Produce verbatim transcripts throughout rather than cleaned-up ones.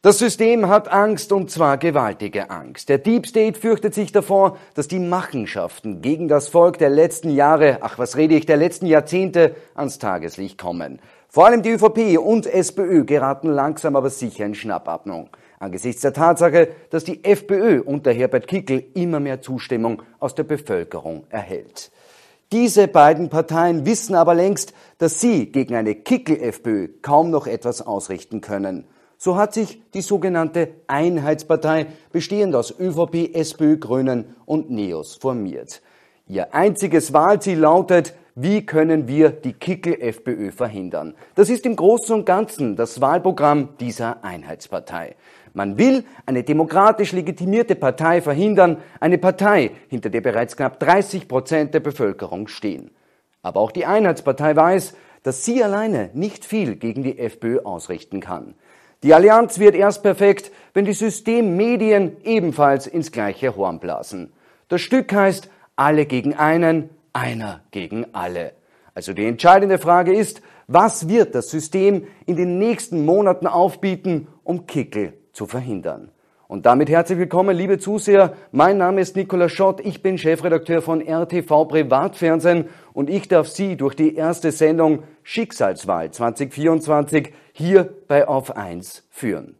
Das System hat Angst, und zwar gewaltige Angst. Der Deep State fürchtet sich davor, dass die Machenschaften gegen das Volk der letzten Jahre, ach was rede ich, der letzten Jahrzehnte ans Tageslicht kommen. Vor allem die ÖVP und SPÖ geraten langsam aber sicher in Schnappatmung. Angesichts der Tatsache, dass die FPÖ unter Herbert Kickl immer mehr Zustimmung aus der Bevölkerung erhält. Diese beiden Parteien wissen aber längst, dass sie gegen eine Kickl-FPÖ kaum noch etwas ausrichten können. So hat sich die sogenannte Einheitspartei, bestehend aus ÖVP, SPÖ, Grünen und NEOS, formiert. Ihr einziges Wahlziel lautet: Wie können wir die Kickl-FPÖ verhindern? Das ist im Großen und Ganzen das Wahlprogramm dieser Einheitspartei. Man will eine demokratisch legitimierte Partei verhindern, eine Partei, hinter der bereits knapp dreißig Prozent der Bevölkerung stehen. Aber auch die Einheitspartei weiß, dass sie alleine nicht viel gegen die FPÖ ausrichten kann. Die Allianz wird erst perfekt, wenn die Systemmedien ebenfalls ins gleiche Horn blasen. Das Stück heißt Alle gegen einen, einer gegen alle. Also die entscheidende Frage ist, was wird das System in den nächsten Monaten aufbieten, um Kickl zu verhindern? Und damit herzlich willkommen, liebe Zuseher. Mein Name ist Nicolas Schott, ich bin Chefredakteur von R T V Privatfernsehen und ich darf Sie durch die erste Sendung Schicksalswahl zwanzig vierundzwanzig hier bei Auf eins führen.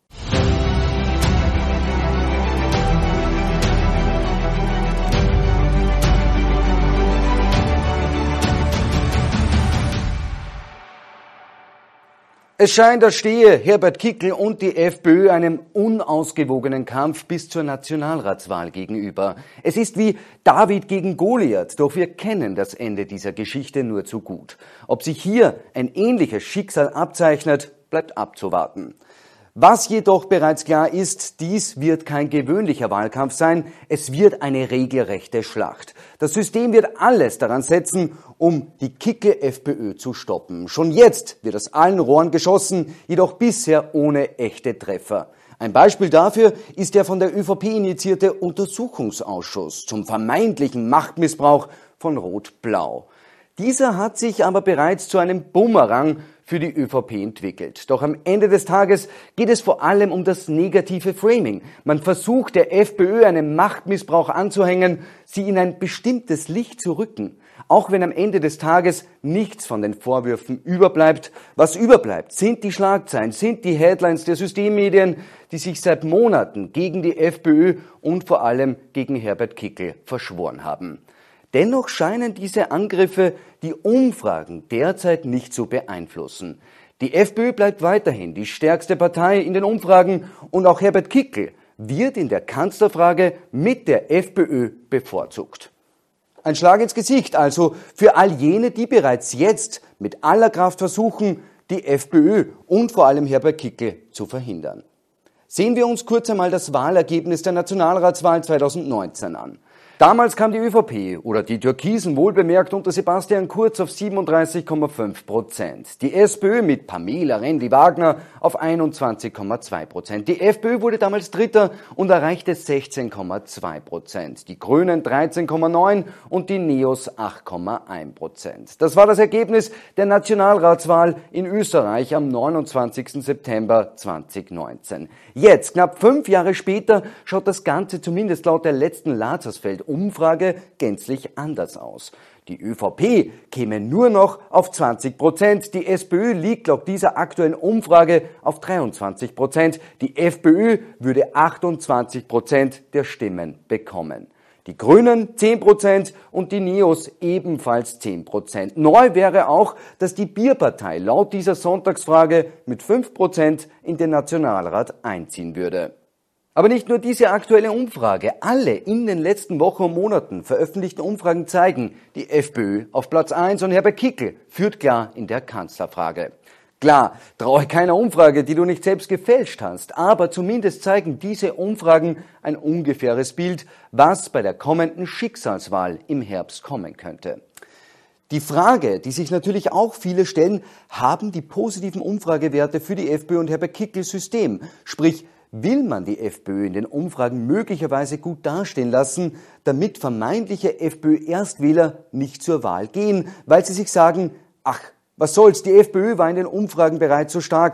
Es scheint, als stehe Herbert Kickl und die FPÖ einem unausgewogenen Kampf bis zur Nationalratswahl gegenüber. Es ist wie David gegen Goliath, doch wir kennen das Ende dieser Geschichte nur zu gut. Ob sich hier ein ähnliches Schicksal abzeichnet, bleibt abzuwarten. Was jedoch bereits klar ist, dies wird kein gewöhnlicher Wahlkampf sein, es wird eine regelrechte Schlacht. Das System wird alles daran setzen, um die Kickl-FPÖ zu stoppen. Schon jetzt wird aus allen Rohren geschossen, jedoch bisher ohne echte Treffer. Ein Beispiel dafür ist der von der ÖVP initiierte Untersuchungsausschuss zum vermeintlichen Machtmissbrauch von Rot-Blau. Dieser hat sich aber bereits zu einem Bumerang für die ÖVP entwickelt. Doch am Ende des Tages geht es vor allem um das negative Framing. Man versucht der FPÖ einen Machtmissbrauch anzuhängen, sie in ein bestimmtes Licht zu rücken. Auch wenn am Ende des Tages nichts von den Vorwürfen überbleibt. Was überbleibt, sind die Schlagzeilen, sind die Headlines der Systemmedien, die sich seit Monaten gegen die FPÖ und vor allem gegen Herbert Kickl verschworen haben. Dennoch scheinen diese Angriffe die Umfragen derzeit nicht zu beeinflussen. Die FPÖ bleibt weiterhin die stärkste Partei in den Umfragen und auch Herbert Kickl wird in der Kanzlerfrage mit der FPÖ bevorzugt. Ein Schlag ins Gesicht also für all jene, die bereits jetzt mit aller Kraft versuchen, die FPÖ und vor allem Herbert Kickl zu verhindern. Sehen wir uns kurz einmal das Wahlergebnis der Nationalratswahl zweitausendneunzehn an. Damals kam die ÖVP oder die Türkisen wohlbemerkt unter Sebastian Kurz auf siebenunddreißig Komma fünf Prozent. Die SPÖ mit Pamela Rendi-Wagner auf einundzwanzig Komma zwei Prozent. Die FPÖ wurde damals Dritter und erreichte sechzehn Komma zwei Prozent. Die Grünen dreizehn Komma neun und die NEOS acht Komma eins Prozent. Das war das Ergebnis der Nationalratswahl in Österreich am neunundzwanzigsten September zweitausendneunzehn. Jetzt, knapp fünf Jahre später, schaut das Ganze zumindest laut der letzten Lazarsfeld-Umfrage gänzlich anders aus. Die ÖVP käme nur noch auf zwanzig Prozent, die SPÖ liegt laut dieser aktuellen Umfrage auf dreiundzwanzig Prozent, die FPÖ würde achtundzwanzig Prozent der Stimmen bekommen. Die Grünen zehn Prozent und die NEOS ebenfalls zehn Prozent. Neu wäre auch, dass die Bierpartei laut dieser Sonntagsfrage mit fünf Prozent in den Nationalrat einziehen würde. Aber nicht nur diese aktuelle Umfrage, alle in den letzten Wochen und Monaten veröffentlichten Umfragen zeigen, die FPÖ auf Platz eins und Herbert Kickl führt klar in der Kanzlerfrage. Klar, traue keiner Umfrage, die du nicht selbst gefälscht hast, aber zumindest zeigen diese Umfragen ein ungefähres Bild, was bei der kommenden Schicksalswahl im Herbst kommen könnte. Die Frage, die sich natürlich auch viele stellen, haben die positiven Umfragewerte für die FPÖ und Herbert Kickl System? Sprich, will man die FPÖ in den Umfragen möglicherweise gut dastehen lassen, damit vermeintliche FPÖ-Erstwähler nicht zur Wahl gehen, weil sie sich sagen, ach, was soll's, die FPÖ war in den Umfragen bereits so stark,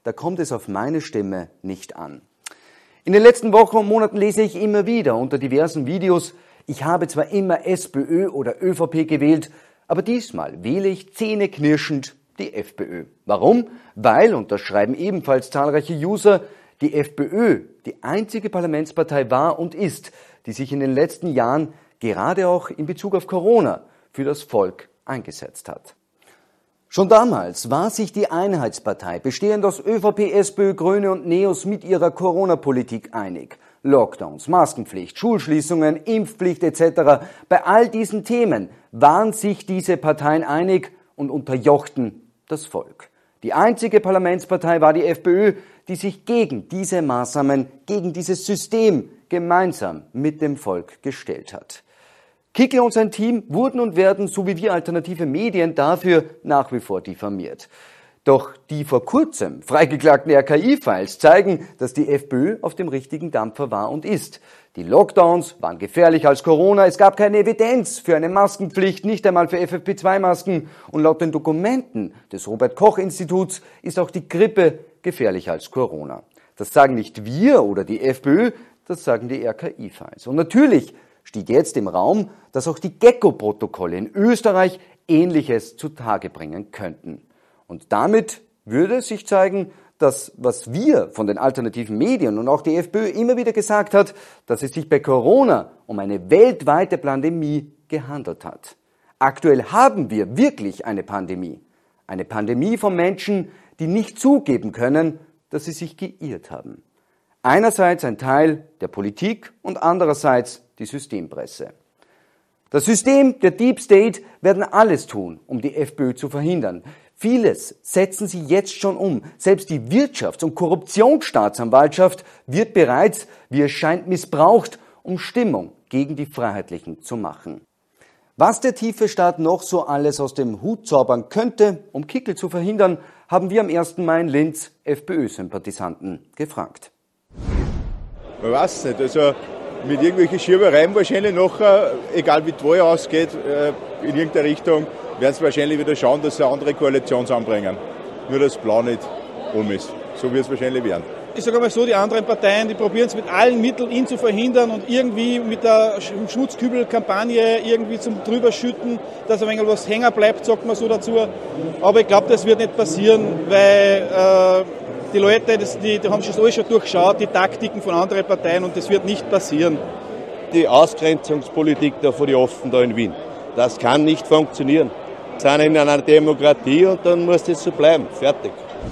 da kommt es auf meine Stimme nicht an. In den letzten Wochen und Monaten lese ich immer wieder unter diversen Videos, ich habe zwar immer SPÖ oder ÖVP gewählt, aber diesmal wähle ich zähneknirschend die FPÖ. Warum? Weil, und das schreiben ebenfalls zahlreiche User, die FPÖ die einzige Parlamentspartei war und ist, die sich in den letzten Jahren gerade auch in Bezug auf Corona für das Volk eingesetzt hat. Schon damals war sich die Einheitspartei, bestehend aus ÖVP, SPÖ, Grüne und Neos, mit ihrer Corona-Politik einig. Lockdowns, Maskenpflicht, Schulschließungen, Impfpflicht et cetera. Bei all diesen Themen waren sich diese Parteien einig und unterjochten das Volk. Die einzige Parlamentspartei war die FPÖ, die sich gegen diese Maßnahmen, gegen dieses System gemeinsam mit dem Volk gestellt hat. Kickl und sein Team wurden und werden, so wie wir alternative Medien, dafür nach wie vor diffamiert. Doch die vor kurzem freigeklagten R K I-Files zeigen, dass die FPÖ auf dem richtigen Dampfer war und ist. Die Lockdowns waren gefährlicher als Corona, es gab keine Evidenz für eine Maskenpflicht, nicht einmal für F F P zwei Masken. Und laut den Dokumenten des Robert-Koch-Instituts ist auch die Grippe gefährlicher als Corona. Das sagen nicht wir oder die FPÖ, das sagen die R K I-Files. Und natürlich steht jetzt im Raum, dass auch die Gecko-Protokolle in Österreich Ähnliches zutage bringen könnten. Und damit würde sich zeigen, dass was wir von den alternativen Medien und auch die FPÖ immer wieder gesagt hat, dass es sich bei Corona um eine weltweite Pandemie gehandelt hat. Aktuell haben wir wirklich eine Pandemie. Eine Pandemie von Menschen, die nicht zugeben können, dass sie sich geirrt haben. Einerseits ein Teil der Politik und andererseits die Systempresse. Das System, der Deep State, werden alles tun, um die FPÖ zu verhindern. Vieles setzen sie jetzt schon um. Selbst die Wirtschafts- und Korruptionsstaatsanwaltschaft wird bereits, wie es scheint, missbraucht, um Stimmung gegen die Freiheitlichen zu machen. Was der tiefe Staat noch so alles aus dem Hut zaubern könnte, um Kickl zu verhindern, haben wir am ersten Mai in Linz FPÖ-Sympathisanten gefragt. Man weiß nicht, also mit irgendwelchen Schiebereien wahrscheinlich nachher, egal wie die Wahl ausgeht, in irgendeine Richtung, werden sie wahrscheinlich wieder schauen, dass sie eine andere Koalition zusammenbringen. Nur dass Blau nicht um ist. So wird es wahrscheinlich werden. Ich sage mal so, die anderen Parteien, die probieren es mit allen Mitteln, ihn zu verhindern und irgendwie mit der Schmutzkübelkampagne irgendwie zum Drüberschütten, dass ein wenig was hängen bleibt, sagt man so dazu. Aber ich glaube, das wird nicht passieren, weil äh, die Leute, das, die, die haben schon alles schon durchschaut, die Taktiken von anderen Parteien, und das wird nicht passieren. Die Ausgrenzungspolitik da von den Offen da in Wien, das kann nicht funktionieren. Wir sind in einer Demokratie und dann muss das so bleiben. Fertig.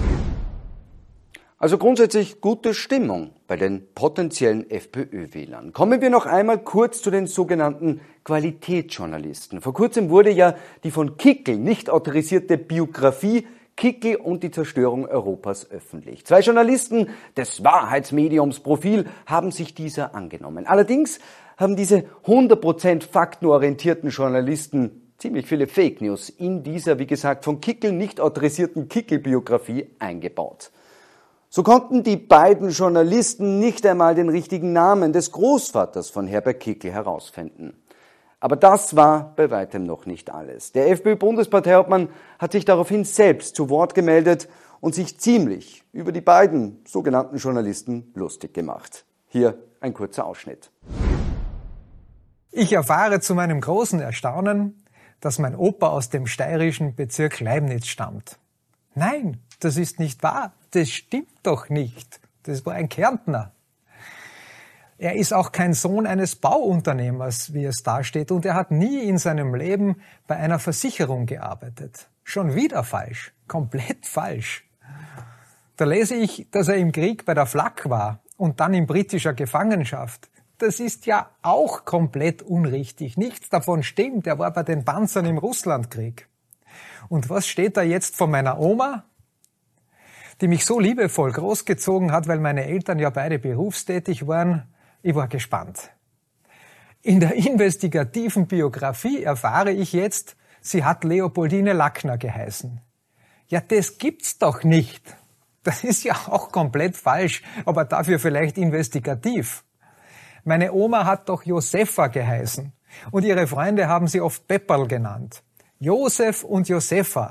Also grundsätzlich gute Stimmung bei den potenziellen FPÖ-Wählern. Kommen wir noch einmal kurz zu den sogenannten Qualitätsjournalisten. Vor kurzem wurde ja die von Kickl nicht autorisierte Biografie Kickl und die Zerstörung Europas öffentlich. Zwei Journalisten des Wahrheitsmediums Profil haben sich dieser angenommen. Allerdings haben diese hundert Prozent faktenorientierten Journalisten ziemlich viele Fake News in dieser, wie gesagt, von Kickl nicht autorisierten Kickl-Biografie eingebaut. So konnten die beiden Journalisten nicht einmal den richtigen Namen des Großvaters von Herbert Kickl herausfinden. Aber das war bei weitem noch nicht alles. Der FPÖ-Bundesparteiobmann hat sich daraufhin selbst zu Wort gemeldet und sich ziemlich über die beiden sogenannten Journalisten lustig gemacht. Hier ein kurzer Ausschnitt. Ich erfahre zu meinem großen Erstaunen, dass mein Opa aus dem steirischen Bezirk Leibniz stammt. Nein, das ist nicht wahr. Das stimmt doch nicht. Das war ein Kärntner. Er ist auch kein Sohn eines Bauunternehmers, wie es dasteht, und er hat nie in seinem Leben bei einer Versicherung gearbeitet. Schon wieder falsch. Komplett falsch. Da lese ich, dass er im Krieg bei der Flak war und dann in britischer Gefangenschaft. Das ist ja auch komplett unrichtig. Nichts davon stimmt. Er war bei den Panzern im Russlandkrieg. Und was steht da jetzt von meiner Oma, die mich so liebevoll großgezogen hat, weil meine Eltern ja beide berufstätig waren? Ich war gespannt. In der investigativen Biografie erfahre ich jetzt, sie hat Leopoldine Lackner geheißen. Ja, das gibt's doch nicht. Das ist ja auch komplett falsch, aber dafür vielleicht investigativ. Meine Oma hat doch Josefa geheißen und ihre Freunde haben sie oft Pepperl genannt. Josef und Josefa,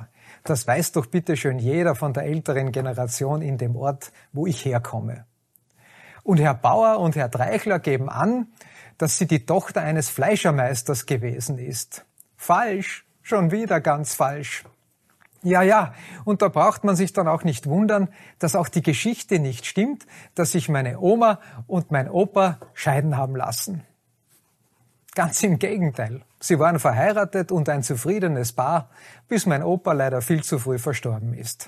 Das weiß doch bitte schön jeder von der älteren Generation in dem Ort, wo ich herkomme. Und Herr Bauer und Herr Dreichler geben an, dass sie die Tochter eines Fleischermeisters gewesen ist. Falsch, schon wieder ganz falsch. Ja, ja, und da braucht man sich dann auch nicht wundern, dass auch die Geschichte nicht stimmt, dass sich meine Oma und mein Opa scheiden haben lassen. Ganz im Gegenteil. Sie waren verheiratet und ein zufriedenes Paar, bis mein Opa leider viel zu früh verstorben ist.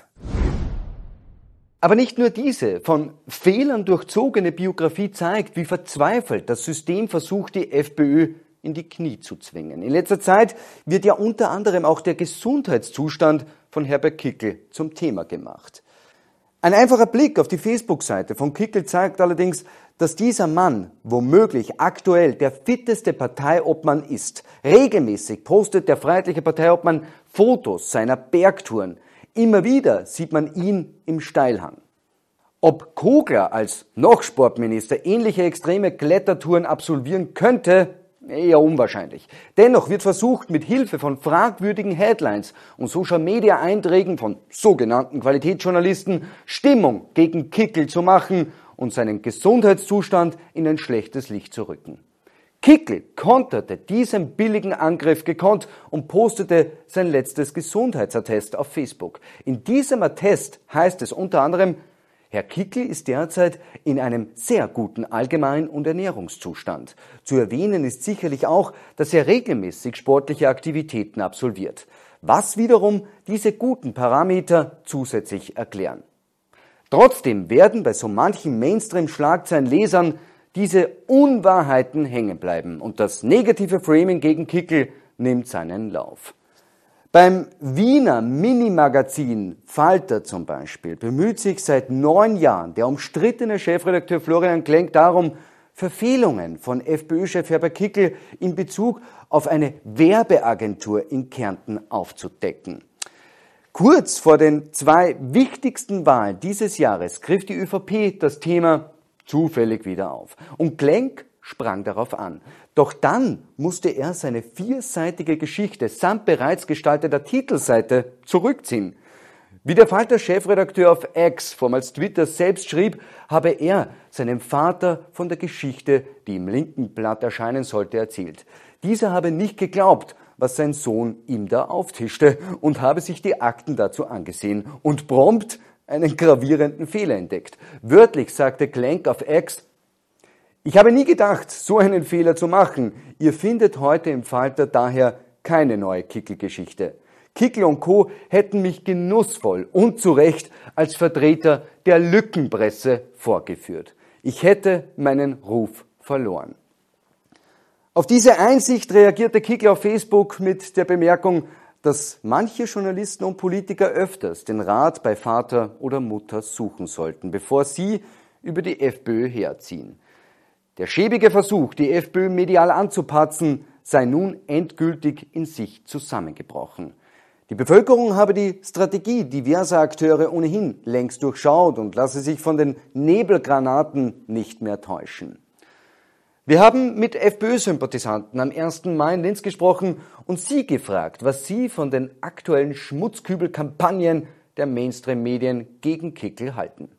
Aber nicht nur diese von Fehlern durchzogene Biografie zeigt, wie verzweifelt das System versucht, die FPÖ in die Knie zu zwingen. In letzter Zeit wird ja unter anderem auch der Gesundheitszustand von Herbert Kickl zum Thema gemacht. Ein einfacher Blick auf die Facebook-Seite von Kickl zeigt allerdings, dass dieser Mann womöglich aktuell der fitteste Parteiobmann ist. Regelmäßig postet der freiheitliche Parteiobmann Fotos seiner Bergtouren. Immer wieder sieht man ihn im Steilhang. Ob Kogler als noch Sportminister ähnliche extreme Klettertouren absolvieren könnte, eher unwahrscheinlich. Dennoch wird versucht, mit Hilfe von fragwürdigen Headlines und Social-Media-Einträgen von sogenannten Qualitätsjournalisten Stimmung gegen Kickl zu machen und seinen Gesundheitszustand in ein schlechtes Licht zu rücken. Kickl konterte diesen billigen Angriff gekonnt und postete sein letztes Gesundheitsattest auf Facebook. In diesem Attest heißt es unter anderem, Herr Kickl ist derzeit in einem sehr guten Allgemein- und Ernährungszustand. Zu erwähnen ist sicherlich auch, dass er regelmäßig sportliche Aktivitäten absolviert, was wiederum diese guten Parameter zusätzlich erklären. Trotzdem werden bei so manchen Mainstream-Schlagzeilen-Lesern diese Unwahrheiten hängen bleiben und das negative Framing gegen Kickl nimmt seinen Lauf. Beim Wiener Minimagazin Falter zum Beispiel bemüht sich seit neun Jahren der umstrittene Chefredakteur Florian Klenk darum, Verfehlungen von FPÖ-Chef Herbert Kickl in Bezug auf eine Werbeagentur in Kärnten aufzudecken. Kurz vor den zwei wichtigsten Wahlen dieses Jahres griff die ÖVP das Thema zufällig wieder auf und Klenk sprang darauf an. Doch dann musste er seine vierseitige Geschichte samt bereits gestalteter Titelseite zurückziehen. Wie der Falter-Chefredakteur auf X, vormals Twitter, selbst schrieb, habe er seinem Vater von der Geschichte, die im linken Blatt erscheinen sollte, erzählt. Dieser habe nicht geglaubt, was sein Sohn ihm da auftischte und habe sich die Akten dazu angesehen und prompt einen gravierenden Fehler entdeckt. Wörtlich sagte Klenk auf X, ich habe nie gedacht, so einen Fehler zu machen. Ihr findet heute im Falter daher keine neue Kickl-Geschichte. Kickl und Co. hätten mich genussvoll und zu Recht als Vertreter der Lückenpresse vorgeführt. Ich hätte meinen Ruf verloren. Auf diese Einsicht reagierte Kickl auf Facebook mit der Bemerkung, dass manche Journalisten und Politiker öfters den Rat bei Vater oder Mutter suchen sollten, bevor sie über die FPÖ herziehen. Der schäbige Versuch, die FPÖ medial anzupatzen, sei nun endgültig in sich zusammengebrochen. Die Bevölkerung habe die Strategie diverser Akteure ohnehin längst durchschaut und lasse sich von den Nebelgranaten nicht mehr täuschen. Wir haben mit FPÖ-Sympathisanten am ersten Mai in Linz gesprochen und sie gefragt, was sie von den aktuellen Schmutzkübel-Kampagnen der Mainstream-Medien gegen Kickl halten.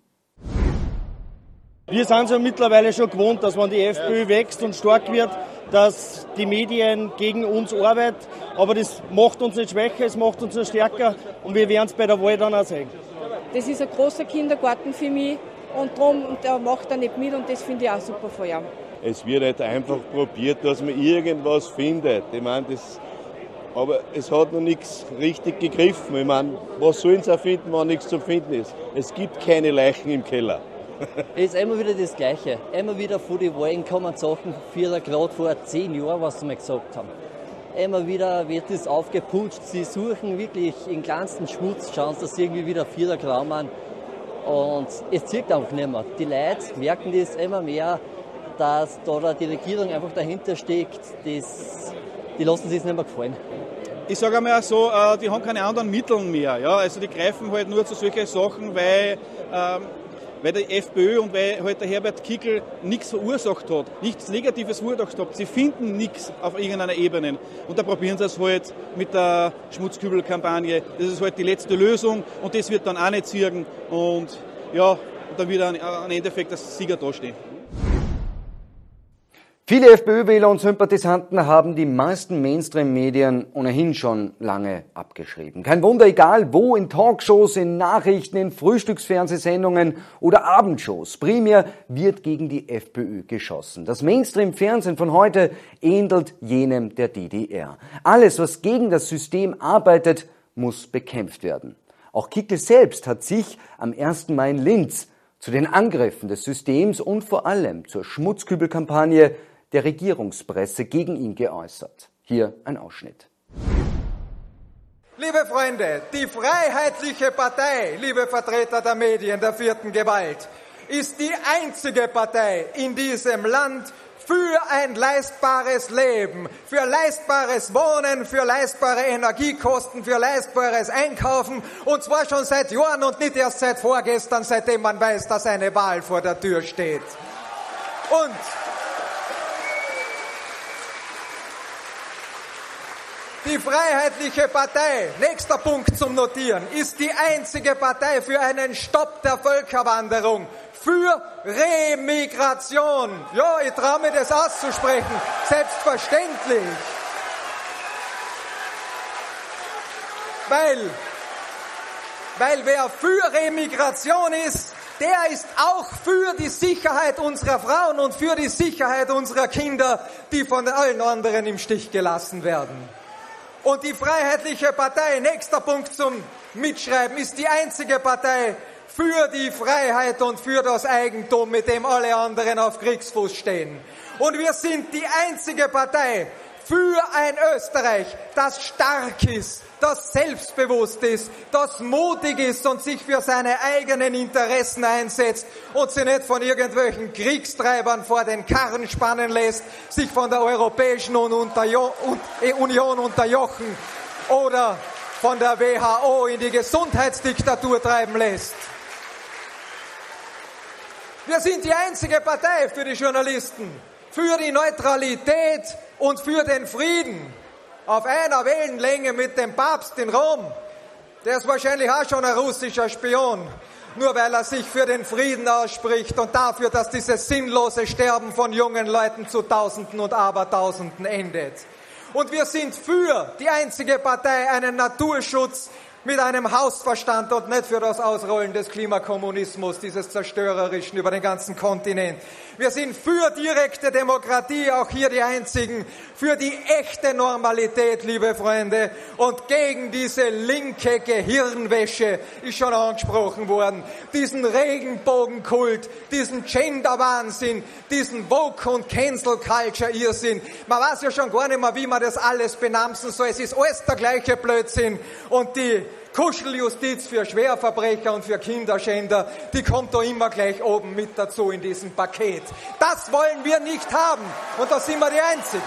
Wir sind ja mittlerweile schon gewohnt, dass wenn die FPÖ wächst und stark wird, dass die Medien gegen uns arbeiten. Aber das macht uns nicht schwächer, es macht uns nicht stärker und wir werden es bei der Wahl dann auch sehen. Das ist ein großer Kindergarten für mich und darum und der macht er nicht mit und das finde ich auch super von ihm. Es wird halt einfach probiert, dass man irgendwas findet. Ich meine, das, aber es hat noch nichts richtig gegriffen. Ich meine, was sollen sie auch finden, wenn nichts zu finden ist? Es gibt keine Leichen im Keller. Es ist immer wieder das Gleiche. Immer wieder vor die Wahlen kommen Sachen, wieder gerade vor zehn Jahren, was sie mir gesagt haben. Immer wieder wird das aufgeputscht. Sie suchen wirklich im kleinsten Schmutz, schauen sie, dass sie irgendwie wieder vierter Grau machen. Und es zieht einfach nicht mehr. Die Leute merken das immer mehr, dass da die Regierung einfach dahinter steckt. Das, die lassen sich es nicht mehr gefallen. Ich sage einmal so, die haben keine anderen Mittel mehr. Ja? Also die greifen halt nur zu solchen Sachen, weil ähm, weil die FPÖ und weil halt der Herbert Kickl nichts verursacht hat, nichts Negatives verursacht hat. Sie finden nichts auf irgendeiner Ebene. Und da probieren sie es halt mit der Schmutzkübel-Kampagne. Das ist halt die letzte Lösung und das wird dann auch nicht ziehen. Und ja, dann wird am Endeffekt das Sieger dastehen. Viele FPÖ-Wähler und Sympathisanten haben die meisten Mainstream-Medien ohnehin schon lange abgeschrieben. Kein Wunder, egal wo, in Talkshows, in Nachrichten, in Frühstücksfernsehsendungen oder Abendshows. Primär wird gegen die FPÖ geschossen. Das Mainstream-Fernsehen von heute ähnelt jenem der D D R. Alles, was gegen das System arbeitet, muss bekämpft werden. Auch Kickl selbst hat sich am ersten Mai in Linz zu den Angriffen des Systems und vor allem zur Schmutzkübelkampagne der Regierungspresse gegen ihn geäußert. Hier ein Ausschnitt. Liebe Freunde, die Freiheitliche Partei, liebe Vertreter der Medien der vierten Gewalt, ist die einzige Partei in diesem Land für ein leistbares Leben, für leistbares Wohnen, für leistbare Energiekosten, für leistbares Einkaufen, und zwar schon seit Jahren und nicht erst seit vorgestern, seitdem man weiß, dass eine Wahl vor der Tür steht. Und die Freiheitliche Partei, nächster Punkt zum Notieren, ist die einzige Partei für einen Stopp der Völkerwanderung, für Remigration. Ja, ich traue mir das auszusprechen, selbstverständlich. Weil, weil wer für Remigration ist, der ist auch für die Sicherheit unserer Frauen und für die Sicherheit unserer Kinder, die von allen anderen im Stich gelassen werden. Und die Freiheitliche Partei, nächster Punkt zum Mitschreiben, ist die einzige Partei für die Freiheit und für das Eigentum, mit dem alle anderen auf Kriegsfuß stehen. Und wir sind die einzige Partei für ein Österreich, das stark ist, das selbstbewusst ist, das mutig ist und sich für seine eigenen Interessen einsetzt und sich nicht von irgendwelchen Kriegstreibern vor den Karren spannen lässt, sich von der Europäischen Union unterjochen oder von der W H O in die Gesundheitsdiktatur treiben lässt. Wir sind die einzige Partei für die Journalisten, für die Neutralität und für den Frieden. Auf einer Wellenlänge mit dem Papst in Rom. Der ist wahrscheinlich auch schon ein russischer Spion, nur weil er sich für den Frieden ausspricht und dafür, dass dieses sinnlose Sterben von jungen Leuten zu Tausenden und Abertausenden endet. Und wir sind für die einzige Partei einen Naturschutz mit einem Hausverstand und nicht für das Ausrollen des Klimakommunismus, dieses zerstörerischen über den ganzen Kontinent. Wir sind für direkte Demokratie, auch hier die einzigen, für die echte Normalität, liebe Freunde, und gegen diese linke Gehirnwäsche, ist schon angesprochen worden, diesen Regenbogenkult, diesen Gender-Wahnsinn, diesen Woke- und Cancel-Culture-Irrsinn. Man weiß ja schon gar nicht mehr, wie man das alles benamsen soll. Es ist alles der gleiche Blödsinn und die Kuscheljustiz für Schwerverbrecher und für Kinderschänder, die kommt da immer gleich oben mit dazu in diesem Paket. Das wollen wir nicht haben und da sind wir die Einzigen.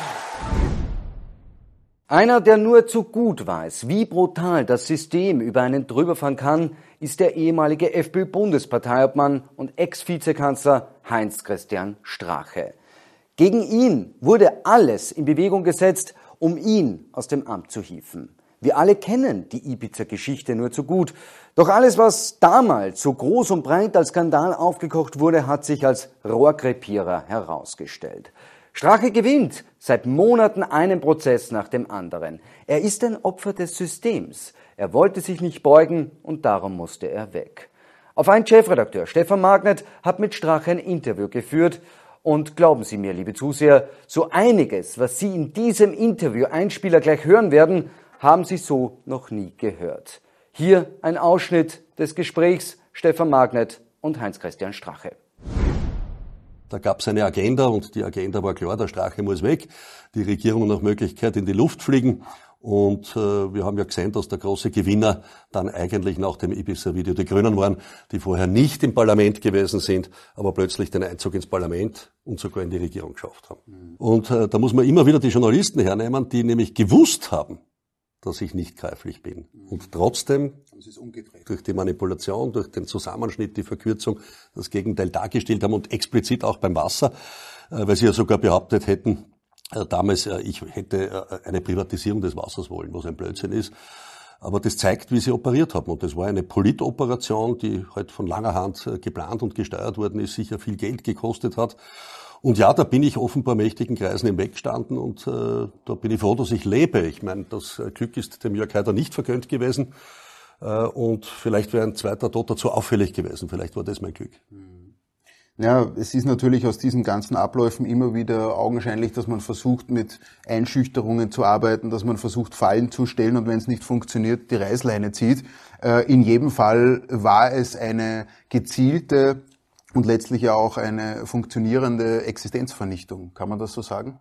Einer, der nur zu gut weiß, wie brutal das System über einen drüberfahren kann, ist der ehemalige FPÖ-Bundesparteiobmann und Ex-Vizekanzler Heinz-Christian Strache. Gegen ihn wurde alles in Bewegung gesetzt, um ihn aus dem Amt zu hieven. Wir alle kennen die Ibiza-Geschichte nur zu gut. Doch alles, was damals so groß und breit als Skandal aufgekocht wurde, hat sich als Rohrkrepierer herausgestellt. Strache gewinnt seit Monaten einen Prozess nach dem anderen. Er ist ein Opfer des Systems. Er wollte sich nicht beugen und darum musste er weg. Auf einen Chefredakteur, Stefan Magnet, hat mit Strache ein Interview geführt. Und glauben Sie mir, liebe Zuseher, so einiges, was Sie in diesem Interview-Einspieler gleich hören werden, haben Sie so noch nie gehört. Hier ein Ausschnitt des Gesprächs Stefan Magnet und Heinz-Christian Strache. Da gab es eine Agenda und die Agenda war klar, der Strache muss weg, die Regierung nach Möglichkeit in die Luft fliegen. Und äh, wir haben ja gesehen, dass der große Gewinner dann eigentlich nach dem Ibiza-Video die Grünen waren, die vorher nicht im Parlament gewesen sind, aber plötzlich den Einzug ins Parlament und sogar in die Regierung geschafft haben. Mhm. Und äh, da muss man immer wieder die Journalisten hernehmen, die nämlich gewusst haben, dass ich nicht käuflich bin. Und trotzdem, durch die Manipulation, durch den Zusammenschnitt, die Verkürzung, das Gegenteil dargestellt haben und explizit auch beim Wasser, weil sie ja sogar behauptet hätten, damals, ich hätte eine Privatisierung des Wassers wollen, was ein Blödsinn ist. Aber das zeigt, wie sie operiert haben. Und das war eine Politoperation, die halt von langer Hand geplant und gesteuert worden ist, sicher viel Geld gekostet hat. Und ja, da bin ich offenbar mächtigen Kreisen im Weg gestanden und äh, da bin ich froh, dass ich lebe. Ich meine, das Glück ist dem Jörg Haider nicht vergönnt gewesen äh, und vielleicht wäre ein zweiter Tod dazu auffällig gewesen. Vielleicht war das mein Glück. Ja, es ist natürlich aus diesen ganzen Abläufen immer wieder augenscheinlich, dass man versucht, mit Einschüchterungen zu arbeiten, dass man versucht, Fallen zu stellen und wenn es nicht funktioniert, die Reißleine zieht. Äh, in jedem Fall war es eine gezielte und letztlich ja auch eine funktionierende Existenzvernichtung. Kann man das so sagen?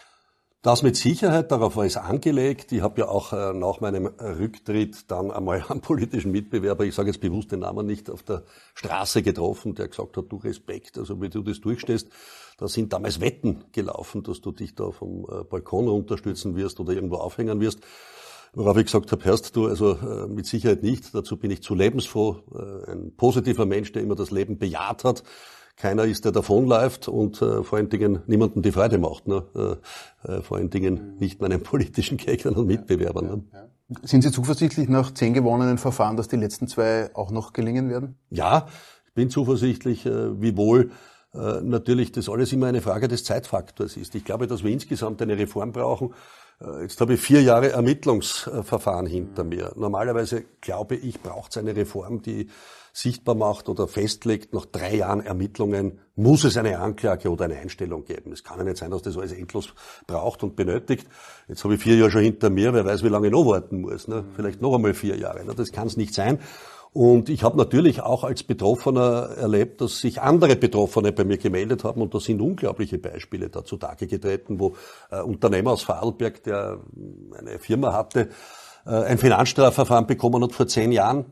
Das mit Sicherheit, darauf war es angelegt. Ich habe ja auch äh, nach meinem Rücktritt dann einmal einen politischen Mitbewerber, ich sage jetzt bewusst den Namen nicht, auf der Straße getroffen, der gesagt hat, du Respekt, also wie du das durchstehst. Da sind damals Wetten gelaufen, dass du dich da vom äh, Balkon unterstützen wirst oder irgendwo aufhängen wirst. Worauf ich gesagt habe, hörst du, also äh, mit Sicherheit nicht. Dazu bin ich zu lebensfroh. Äh, ein positiver Mensch, der immer das Leben bejaht hat. Keiner ist, der davonläuft und äh, vor allen Dingen niemandem die Freude macht. Ne? Äh, äh, vor allen Dingen nicht meinen politischen Gegnern und Mitbewerbern. Ne? Ja, ja. Sind Sie zuversichtlich nach zehn gewonnenen Verfahren, dass die letzten zwei auch noch gelingen werden? Ja, ich bin zuversichtlich, äh, wiewohl äh, natürlich das alles immer eine Frage des Zeitfaktors ist. Ich glaube, dass wir insgesamt eine Reform brauchen. Äh, jetzt habe ich vier Jahre Ermittlungsverfahren hinter mir. Normalerweise, glaube ich, braucht es eine Reform, die sichtbar macht oder festlegt, nach drei Jahren Ermittlungen muss es eine Anklage oder eine Einstellung geben. Es kann ja nicht sein, dass das alles endlos braucht und benötigt. Jetzt habe ich vier Jahre schon hinter mir, wer weiß, wie lange ich noch warten muss. Ne? Vielleicht noch einmal vier Jahre. Ne? Das kann es nicht sein. Und ich habe natürlich auch als Betroffener erlebt, dass sich andere Betroffene bei mir gemeldet haben und da sind unglaubliche Beispiele da zutage getreten, wo äh, Unternehmer aus Vorarlberg, der eine Firma hatte, äh, ein Finanzstrafverfahren bekommen hat vor zehn Jahren,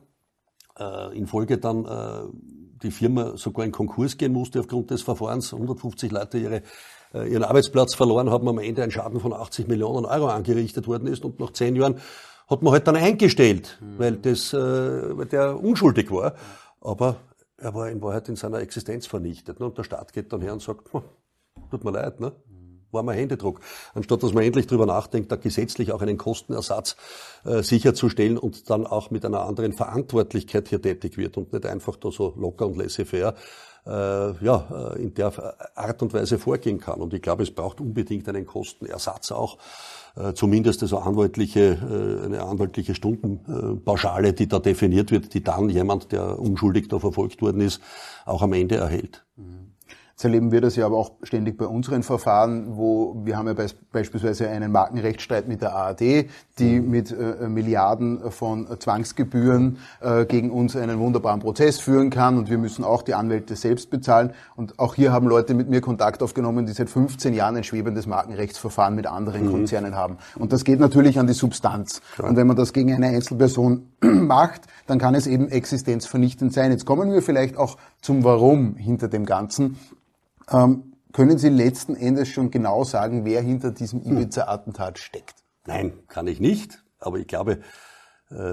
in Folge dann äh, die Firma sogar in Konkurs gehen musste aufgrund des Verfahrens. hundertfünfzig Leute ihre, äh, ihren Arbeitsplatz verloren haben, am Ende ein Schaden von achtzig Millionen Euro angerichtet worden ist und nach zehn Jahren hat man halt dann eingestellt, mhm. weil das, äh, weil der unschuldig war. Aber er war in Wahrheit in seiner Existenz vernichtet. Ne? Und der Staat geht dann her und sagt, tut mir leid, ne? War mein Händedruck. Anstatt dass man endlich drüber nachdenkt, da gesetzlich auch einen Kostenersatz äh, sicherzustellen und dann auch mit einer anderen Verantwortlichkeit hier tätig wird und nicht einfach da so locker und laissez-faire äh, ja, äh, in der Art und Weise vorgehen kann. Und ich glaube, es braucht unbedingt einen Kostenersatz auch, äh, zumindest also anwaltliche, äh, eine anwaltliche Stundenpauschale, die da definiert wird, die dann jemand, der unschuldig da verfolgt worden ist, auch am Ende erhält. Mhm. Jetzt erleben wir das ja aber auch ständig bei unseren Verfahren, wo wir haben ja beis- beispielsweise einen Markenrechtsstreit mit der A R D, die mit äh, Milliarden von Zwangsgebühren äh, gegen uns einen wunderbaren Prozess führen kann und wir müssen auch die Anwälte selbst bezahlen. Und auch hier haben Leute mit mir Kontakt aufgenommen, die seit fünfzehn Jahren ein schwebendes Markenrechtsverfahren mit anderen mhm. Konzernen haben. Und das geht natürlich an die Substanz. Klar. Und wenn man das gegen eine Einzelperson macht, dann kann es eben existenzvernichtend sein. Jetzt kommen wir vielleicht auch zum Warum hinter dem Ganzen. Ähm, können Sie letzten Endes schon genau sagen, wer hinter diesem Ibiza-Attentat steckt? Nein, kann ich nicht. Aber ich glaube, äh,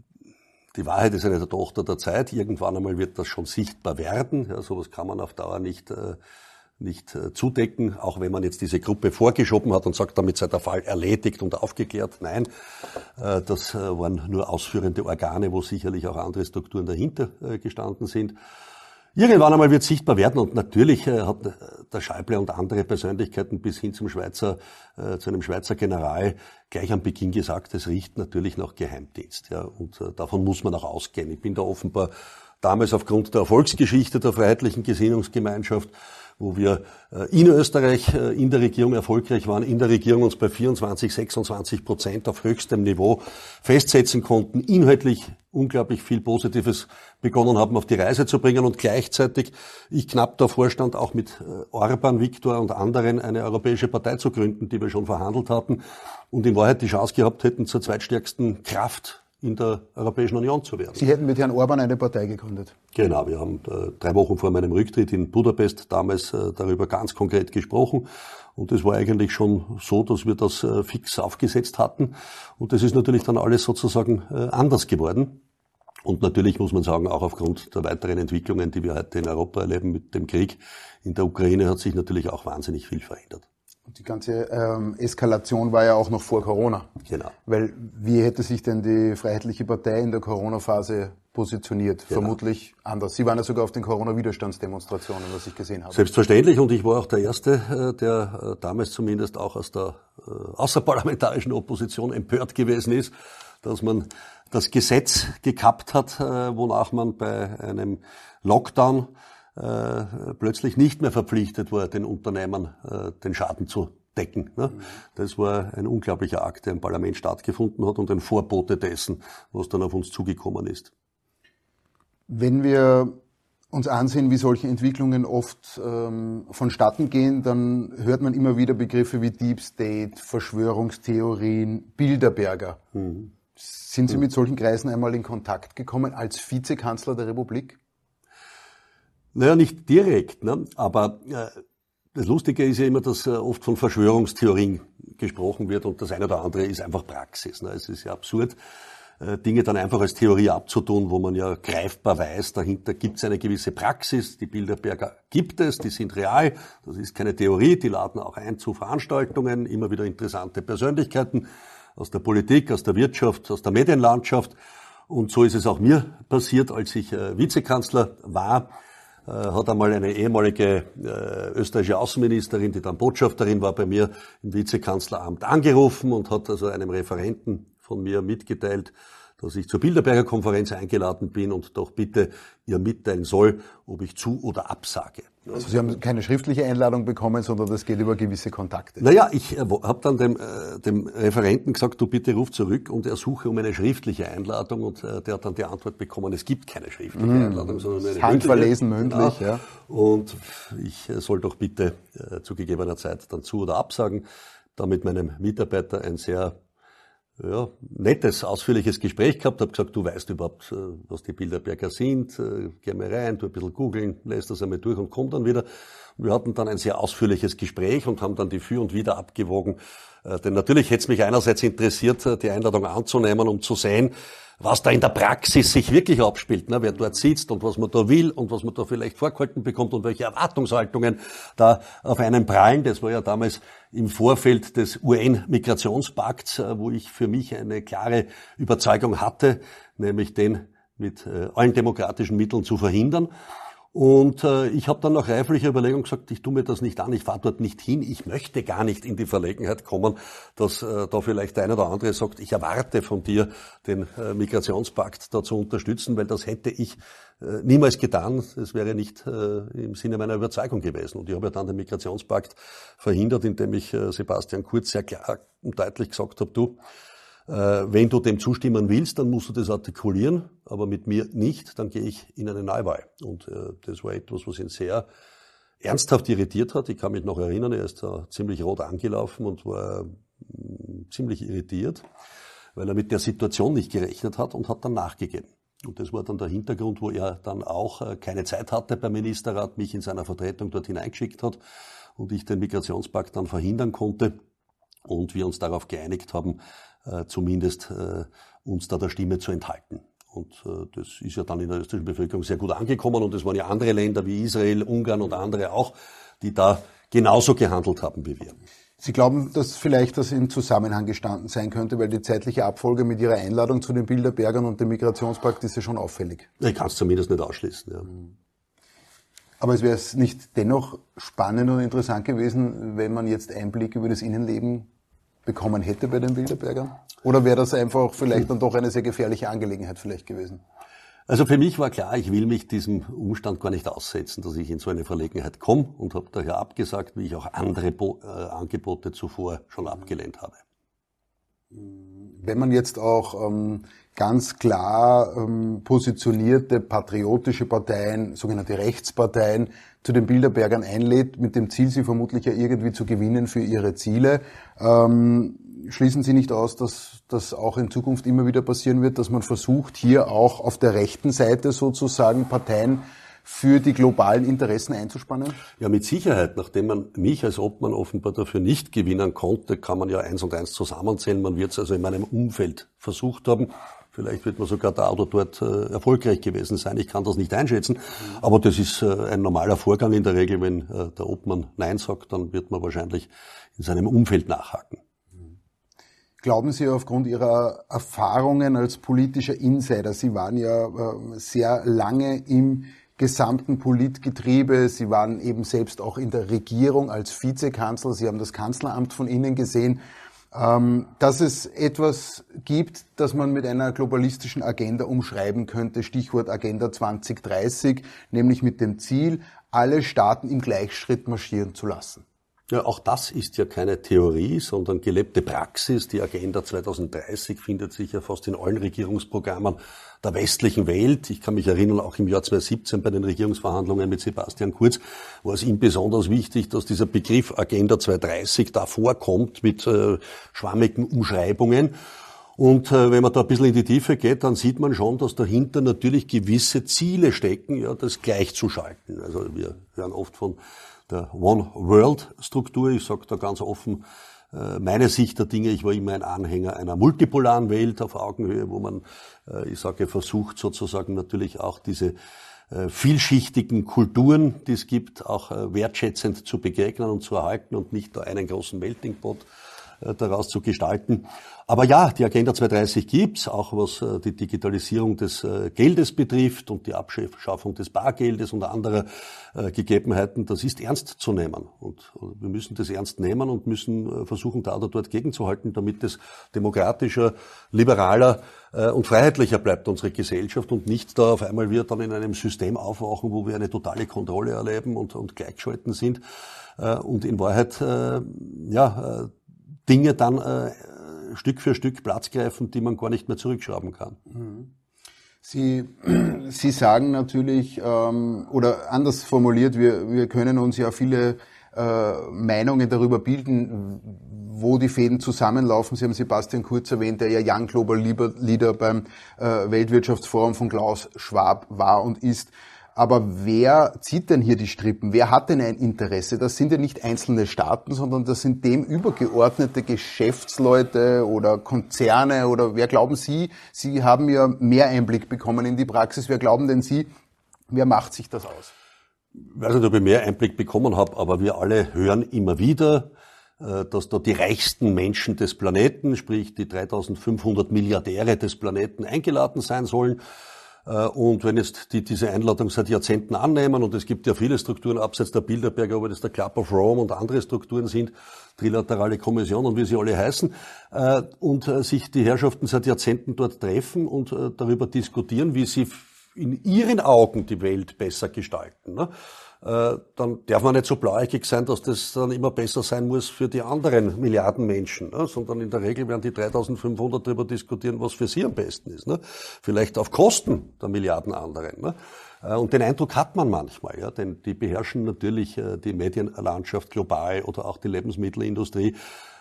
die Wahrheit ist eine Tochter der Zeit. Irgendwann einmal wird das schon sichtbar werden. Ja, sowas kann man auf Dauer nicht, äh, nicht äh, zudecken. Auch wenn man jetzt diese Gruppe vorgeschoben hat und sagt, damit sei der Fall erledigt und aufgeklärt. Nein, äh, das äh, waren nur ausführende Organe, wo sicherlich auch andere Strukturen dahinter äh, gestanden sind. Irgendwann einmal wird sichtbar werden und natürlich äh, hat der Schäuble und andere Persönlichkeiten bis hin zum Schweizer, äh, zu einem Schweizer General gleich am Beginn gesagt, es riecht natürlich nach Geheimdienst. Ja, und äh, davon muss man auch ausgehen. Ich bin da offenbar damals aufgrund der Erfolgsgeschichte der Freiheitlichen Gesinnungsgemeinschaft, wo wir in Österreich in der Regierung erfolgreich waren, in der Regierung uns bei vierundzwanzig, sechsundzwanzig Prozent auf höchstem Niveau festsetzen konnten, inhaltlich unglaublich viel Positives begonnen haben, auf die Reise zu bringen und gleichzeitig ich knapp davor stand, auch mit Orban, Viktor und anderen eine europäische Partei zu gründen, die wir schon verhandelt hatten und in Wahrheit die Chance gehabt hätten, zur zweitstärksten Kraft in der Europäischen Union zu werden. Sie hätten mit Herrn Orban eine Partei gegründet. Genau, wir haben äh, drei Wochen vor meinem Rücktritt in Budapest damals äh, darüber ganz konkret gesprochen. Und es war eigentlich schon so, dass wir das äh, fix aufgesetzt hatten. Und das ist natürlich dann alles sozusagen äh, anders geworden. Und natürlich muss man sagen, auch aufgrund der weiteren Entwicklungen, die wir heute in Europa erleben mit dem Krieg in der Ukraine, hat sich natürlich auch wahnsinnig viel verändert. Und die ganze ähm, Eskalation war ja auch noch vor Corona. Genau. Weil wie hätte sich denn die Freiheitliche Partei in der Corona-Phase positioniert? Genau. Vermutlich anders. Sie waren ja sogar auf den Corona-Widerstandsdemonstrationen, was ich gesehen habe. Selbstverständlich, und ich war auch der Erste, der damals zumindest auch aus der außerparlamentarischen Opposition empört gewesen ist, dass man das Gesetz gekappt hat, wonach man bei einem Lockdown Äh, plötzlich nicht mehr verpflichtet war, den Unternehmen äh, den Schaden zu decken. Ne? Mhm. Das war ein unglaublicher Akt, der im Parlament stattgefunden hat und ein Vorbote dessen, was dann auf uns zugekommen ist. Wenn wir uns ansehen, wie solche Entwicklungen oft ähm, vonstatten gehen, dann hört man immer wieder Begriffe wie Deep State, Verschwörungstheorien, Bilderberger. Mhm. Sind Sie mit solchen Kreisen einmal in Kontakt gekommen als Vizekanzler der Republik? Naja, nicht direkt, ne? Aber äh, das Lustige ist ja immer, dass äh, oft von Verschwörungstheorien gesprochen wird und das eine oder andere ist einfach Praxis. Ne? Es ist ja absurd, äh, Dinge dann einfach als Theorie abzutun, wo man ja greifbar weiß, dahinter gibt es eine gewisse Praxis, die Bilderberger gibt es, die sind real, das ist keine Theorie, die laden auch ein zu Veranstaltungen, immer wieder interessante Persönlichkeiten aus der Politik, aus der Wirtschaft, aus der Medienlandschaft. Und so ist es auch mir passiert, als ich äh, Vizekanzler war. Hat einmal eine ehemalige äh, österreichische Außenministerin, die dann Botschafterin war, bei mir im Vizekanzleramt angerufen und hat also einem Referenten von mir mitgeteilt, dass ich zur Bilderberger Konferenz eingeladen bin und doch bitte ihr mitteilen soll, ob ich zu- oder absage. Also Sie haben keine schriftliche Einladung bekommen, sondern das geht über gewisse Kontakte. Naja, ich äh, habe dann dem, äh, dem Referenten gesagt, du bitte ruf zurück und er suche um eine schriftliche Einladung und äh, der hat dann die Antwort bekommen, es gibt keine schriftliche mmh, Einladung, sondern eine handverlesen, mündlich. Genau. Ja. Und ich äh, soll doch bitte äh, zu gegebener Zeit dann zu- oder absagen, da mit meinem Mitarbeiter ein sehr ja, nettes, ausführliches Gespräch gehabt, habe gesagt, du weißt überhaupt, was die Bilderberger sind, geh mal rein, tu ein bisschen googeln, lest das einmal durch und komm dann wieder. Und wir hatten dann ein sehr ausführliches Gespräch und haben dann die Für und Wider abgewogen. Denn natürlich hätte es mich einerseits interessiert, die Einladung anzunehmen, um zu sehen, was da in der Praxis sich wirklich abspielt, ne? Wer dort sitzt und was man da will und was man da vielleicht vorgehalten bekommt und welche Erwartungshaltungen da auf einen prallen. Das war ja damals im Vorfeld des U N-Migrationspakts, wo ich für mich eine klare Überzeugung hatte, nämlich den mit äh, allen demokratischen Mitteln zu verhindern. Und äh, ich habe dann nach reiflicher Überlegung gesagt, ich tue mir das nicht an, ich fahre dort nicht hin, ich möchte gar nicht in die Verlegenheit kommen, dass äh, da vielleicht der eine oder andere sagt, ich erwarte von dir, den äh, Migrationspakt da zu unterstützen, weil das hätte ich äh, niemals getan, das wäre nicht äh, im Sinne meiner Überzeugung gewesen. Und ich habe ja dann den Migrationspakt verhindert, indem ich äh, Sebastian Kurz sehr klar und deutlich gesagt habe, du, wenn du dem zustimmen willst, dann musst du das artikulieren, aber mit mir nicht, dann gehe ich in eine Neuwahl. Und äh, das war etwas, was ihn sehr ernsthaft irritiert hat. Ich kann mich noch erinnern, er ist da ziemlich rot angelaufen und war äh, ziemlich irritiert, weil er mit der Situation nicht gerechnet hat und hat dann nachgegeben. Und das war dann der Hintergrund, wo er dann auch äh, keine Zeit hatte beim Ministerrat, mich in seiner Vertretung dort hineingeschickt hat und ich den Migrationspakt dann verhindern konnte und wir uns darauf geeinigt haben, Äh, zumindest äh, uns da der Stimme zu enthalten. Und äh, das ist ja dann in der österreichischen Bevölkerung sehr gut angekommen und es waren ja andere Länder wie Israel, Ungarn und andere auch, die da genauso gehandelt haben wie wir. Sie glauben, dass vielleicht das in Zusammenhang gestanden sein könnte, weil die zeitliche Abfolge mit Ihrer Einladung zu den Bilderbergern und dem Migrationspakt ist ja schon auffällig. Ich kann es zumindest nicht ausschließen, ja. Aber es wäre es nicht dennoch spannend und interessant gewesen, wenn man jetzt Einblick über das Innenleben bekommen hätte bei den Bilderbergern? Oder wäre das einfach vielleicht dann doch eine sehr gefährliche Angelegenheit vielleicht gewesen? Also für mich war klar, ich will mich diesem Umstand gar nicht aussetzen, dass ich in so eine Verlegenheit komme und habe daher abgesagt, wie ich auch andere Bo- äh, Angebote zuvor schon abgelehnt habe. wenn man jetzt auch ähm, ganz klar ähm, positionierte patriotische Parteien, sogenannte Rechtsparteien, zu den Bilderbergern einlädt, mit dem Ziel, sie vermutlich ja irgendwie zu gewinnen für ihre Ziele, ähm, schließen Sie nicht aus, dass das auch in Zukunft immer wieder passieren wird, dass man versucht, hier auch auf der rechten Seite sozusagen Parteien für die globalen Interessen einzuspannen? Ja, mit Sicherheit. Nachdem man mich als Obmann offenbar dafür nicht gewinnen konnte, kann man ja eins und eins zusammenzählen. Man wird es also in meinem Umfeld versucht haben. Vielleicht wird man sogar da oder dort äh, erfolgreich gewesen sein. Ich kann das nicht einschätzen. Aber das ist äh, ein normaler Vorgang in der Regel. Wenn äh, der Obmann Nein sagt, dann wird man wahrscheinlich in seinem Umfeld nachhaken. Glauben Sie aufgrund Ihrer Erfahrungen als politischer Insider, Sie waren ja äh, sehr lange im gesamten Politgetriebe, Sie waren eben selbst auch in der Regierung als Vizekanzler, Sie haben das Kanzleramt von innen gesehen, ähm, dass es etwas gibt, das man mit einer globalistischen Agenda umschreiben könnte, Stichwort Agenda zwanzig dreißig, nämlich mit dem Ziel, alle Staaten im Gleichschritt marschieren zu lassen. Ja, auch das ist ja keine Theorie, sondern gelebte Praxis. Die Agenda zwanzig dreißig findet sich ja fast in allen Regierungsprogrammen der westlichen Welt. Ich kann mich erinnern, auch im Jahr zweitausendsiebzehn bei den Regierungsverhandlungen mit Sebastian Kurz war es ihm besonders wichtig, dass dieser Begriff Agenda zwanzig dreißig da vorkommt mit äh, schwammigen Umschreibungen. Und äh, wenn man da ein bisschen in die Tiefe geht, dann sieht man schon, dass dahinter natürlich gewisse Ziele stecken, ja, das gleichzuschalten. Also wir hören oft von der One-World-Struktur. Ich sage da ganz offen äh, meine Sicht der Dinge. Ich war immer ein Anhänger einer multipolaren Welt auf Augenhöhe, wo man, äh, ich sage, versucht sozusagen natürlich auch diese äh, vielschichtigen Kulturen, die es gibt, auch äh, wertschätzend zu begegnen und zu erhalten und nicht da einen großen Melting Pot äh, daraus zu gestalten. Aber ja, die Agenda zwanzig dreißig gibt's, auch was äh, die Digitalisierung des äh, Geldes betrifft und die Abschaffung des Bargeldes und anderer äh, Gegebenheiten. Das ist ernst zu nehmen. Und äh, wir müssen das ernst nehmen und müssen äh, versuchen, da oder dort gegenzuhalten, damit es demokratischer, liberaler äh, und freiheitlicher bleibt, unsere Gesellschaft, und nicht da auf einmal wir dann in einem System aufwachen, wo wir eine totale Kontrolle erleben und, und gleichgeschalten sind äh, und in Wahrheit äh, ja äh, Dinge dann äh, Stück für Stück Platz greifen, die man gar nicht mehr zurückschrauben kann. Sie, Sie sagen natürlich, ähm, oder anders formuliert, wir, wir können uns ja viele äh, Meinungen darüber bilden, wo die Fäden zusammenlaufen. Sie haben Sebastian Kurz erwähnt, der ja Young Global Leader beim äh, Weltwirtschaftsforum von Klaus Schwab war und ist. Aber wer zieht denn hier die Strippen? Wer hat denn ein Interesse? Das sind ja nicht einzelne Staaten, sondern das sind dem übergeordnete Geschäftsleute oder Konzerne oder wer glauben Sie? Sie haben ja mehr Einblick bekommen in die Praxis. Wer glauben denn Sie, wer macht sich das aus? Ich weiß nicht, ob ich mehr Einblick bekommen habe, aber wir alle hören immer wieder, dass da die reichsten Menschen des Planeten, sprich die dreitausendfünfhundert Milliardäre des Planeten eingeladen sein sollen. Und wenn jetzt die diese Einladung seit Jahrzehnten annehmen, und es gibt ja viele Strukturen abseits der Bilderberger, ob das der Club of Rome und andere Strukturen sind, trilaterale Kommission und wie sie alle heißen, und sich die Herrschaften seit Jahrzehnten dort treffen und darüber diskutieren, wie sie in ihren Augen die Welt besser gestalten, ne? Dann darf man nicht so blauäugig sein, dass das dann immer besser sein muss für die anderen Milliarden Menschen, ne? Sondern in der Regel werden die dreitausendfünfhundert darüber diskutieren, was für sie am besten ist, ne? Vielleicht auf Kosten der Milliarden anderen, ne? Und den Eindruck hat man manchmal, ja, denn die beherrschen natürlich die Medienlandschaft global oder auch die Lebensmittelindustrie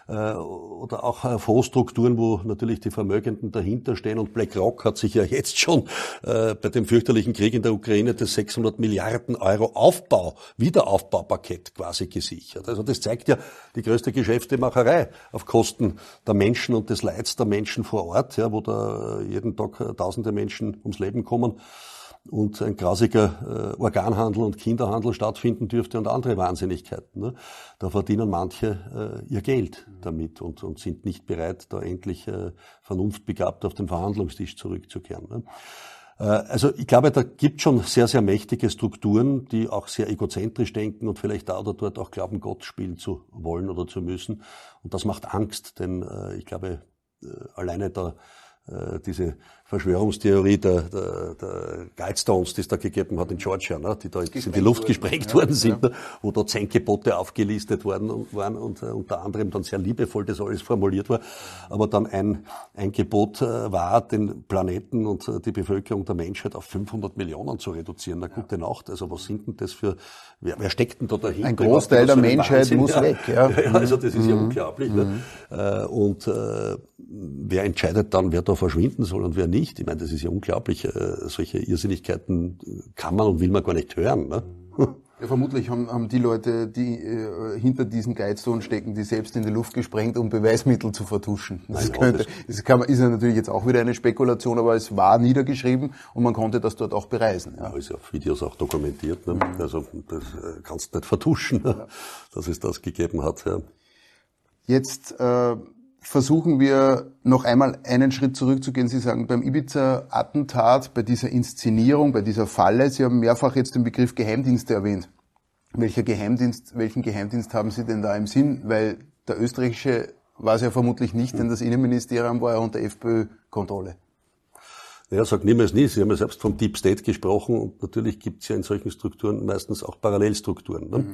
oder auch Fondsstrukturen, wo natürlich die Vermögenden dahinter stehen. Und BlackRock hat sich ja jetzt schon äh, bei dem fürchterlichen Krieg in der Ukraine das sechshundert Milliarden Euro Aufbau, Wiederaufbaupaket quasi gesichert. Also das zeigt ja die größte Geschäftemacherei auf Kosten der Menschen und des Leids der Menschen vor Ort, ja, wo da jeden Tag tausende Menschen ums Leben kommen und ein grausiger äh, Organhandel und Kinderhandel stattfinden dürfte und andere Wahnsinnigkeiten, ne? Da verdienen manche äh, ihr Geld damit und, und sind nicht bereit, da endlich äh, vernunftbegabt auf den Verhandlungstisch zurückzukehren, ne? Äh, also ich glaube, da gibt schon sehr, sehr mächtige Strukturen, die auch sehr egozentrisch denken und vielleicht da oder dort auch glauben, Gott spielen zu wollen oder zu müssen. Und das macht Angst, denn äh, ich glaube, äh, alleine der äh, diese Verschwörungstheorie der, der, der Guidestones, die es da gegeben hat in Georgia, ne, die da in die Luft gesprengt worden sind, ja. Wo da zehn Gebote aufgelistet worden und waren und äh, unter anderem dann sehr liebevoll das alles formuliert war. Aber dann ein, ein Gebot äh, war, den Planeten und äh, die Bevölkerung der Menschheit auf fünfhundert Millionen zu reduzieren. Na, gute Nacht. Also was sind denn das für, wer, wer steckt denn da dahinter? Ein Großteil der Menschheit Wahnsinn? muss ja. weg. Ja. Ja, also das ist mhm. ja unglaublich. Mhm. Ne? Und äh, wer entscheidet dann, wer da verschwinden soll und wer nicht? Ich meine, das ist ja unglaublich. Äh, solche Irrsinnigkeiten kann man und will man gar nicht hören. Ne? Ja, vermutlich haben, haben die Leute, die äh, hinter diesen Guidestone stecken, die selbst in die Luft gesprengt, um Beweismittel zu vertuschen. Das, Nein, könnte, das kann man, ist ja natürlich jetzt auch wieder eine Spekulation, aber es war niedergeschrieben und man konnte das dort auch bereisen. Ja, ja ist ja auf Videos auch dokumentiert. Ne? Mhm. Also das äh, kannst du nicht vertuschen, ne? Ja. Dass es das gegeben hat. Ja. Jetzt äh, versuchen wir noch einmal einen Schritt zurückzugehen. Sie sagen, beim Ibiza-Attentat, bei dieser Inszenierung, bei dieser Falle, Sie haben mehrfach jetzt den Begriff Geheimdienste erwähnt. Welcher Geheimdienst, welchen Geheimdienst haben Sie denn da im Sinn? Weil der österreichische war es ja vermutlich nicht, denn das Innenministerium war ja unter FPÖ-Kontrolle. Ja, sag niemals nie. Sie haben ja selbst vom Deep State gesprochen und natürlich gibt es ja in solchen Strukturen meistens auch Parallelstrukturen. Ne? Mhm.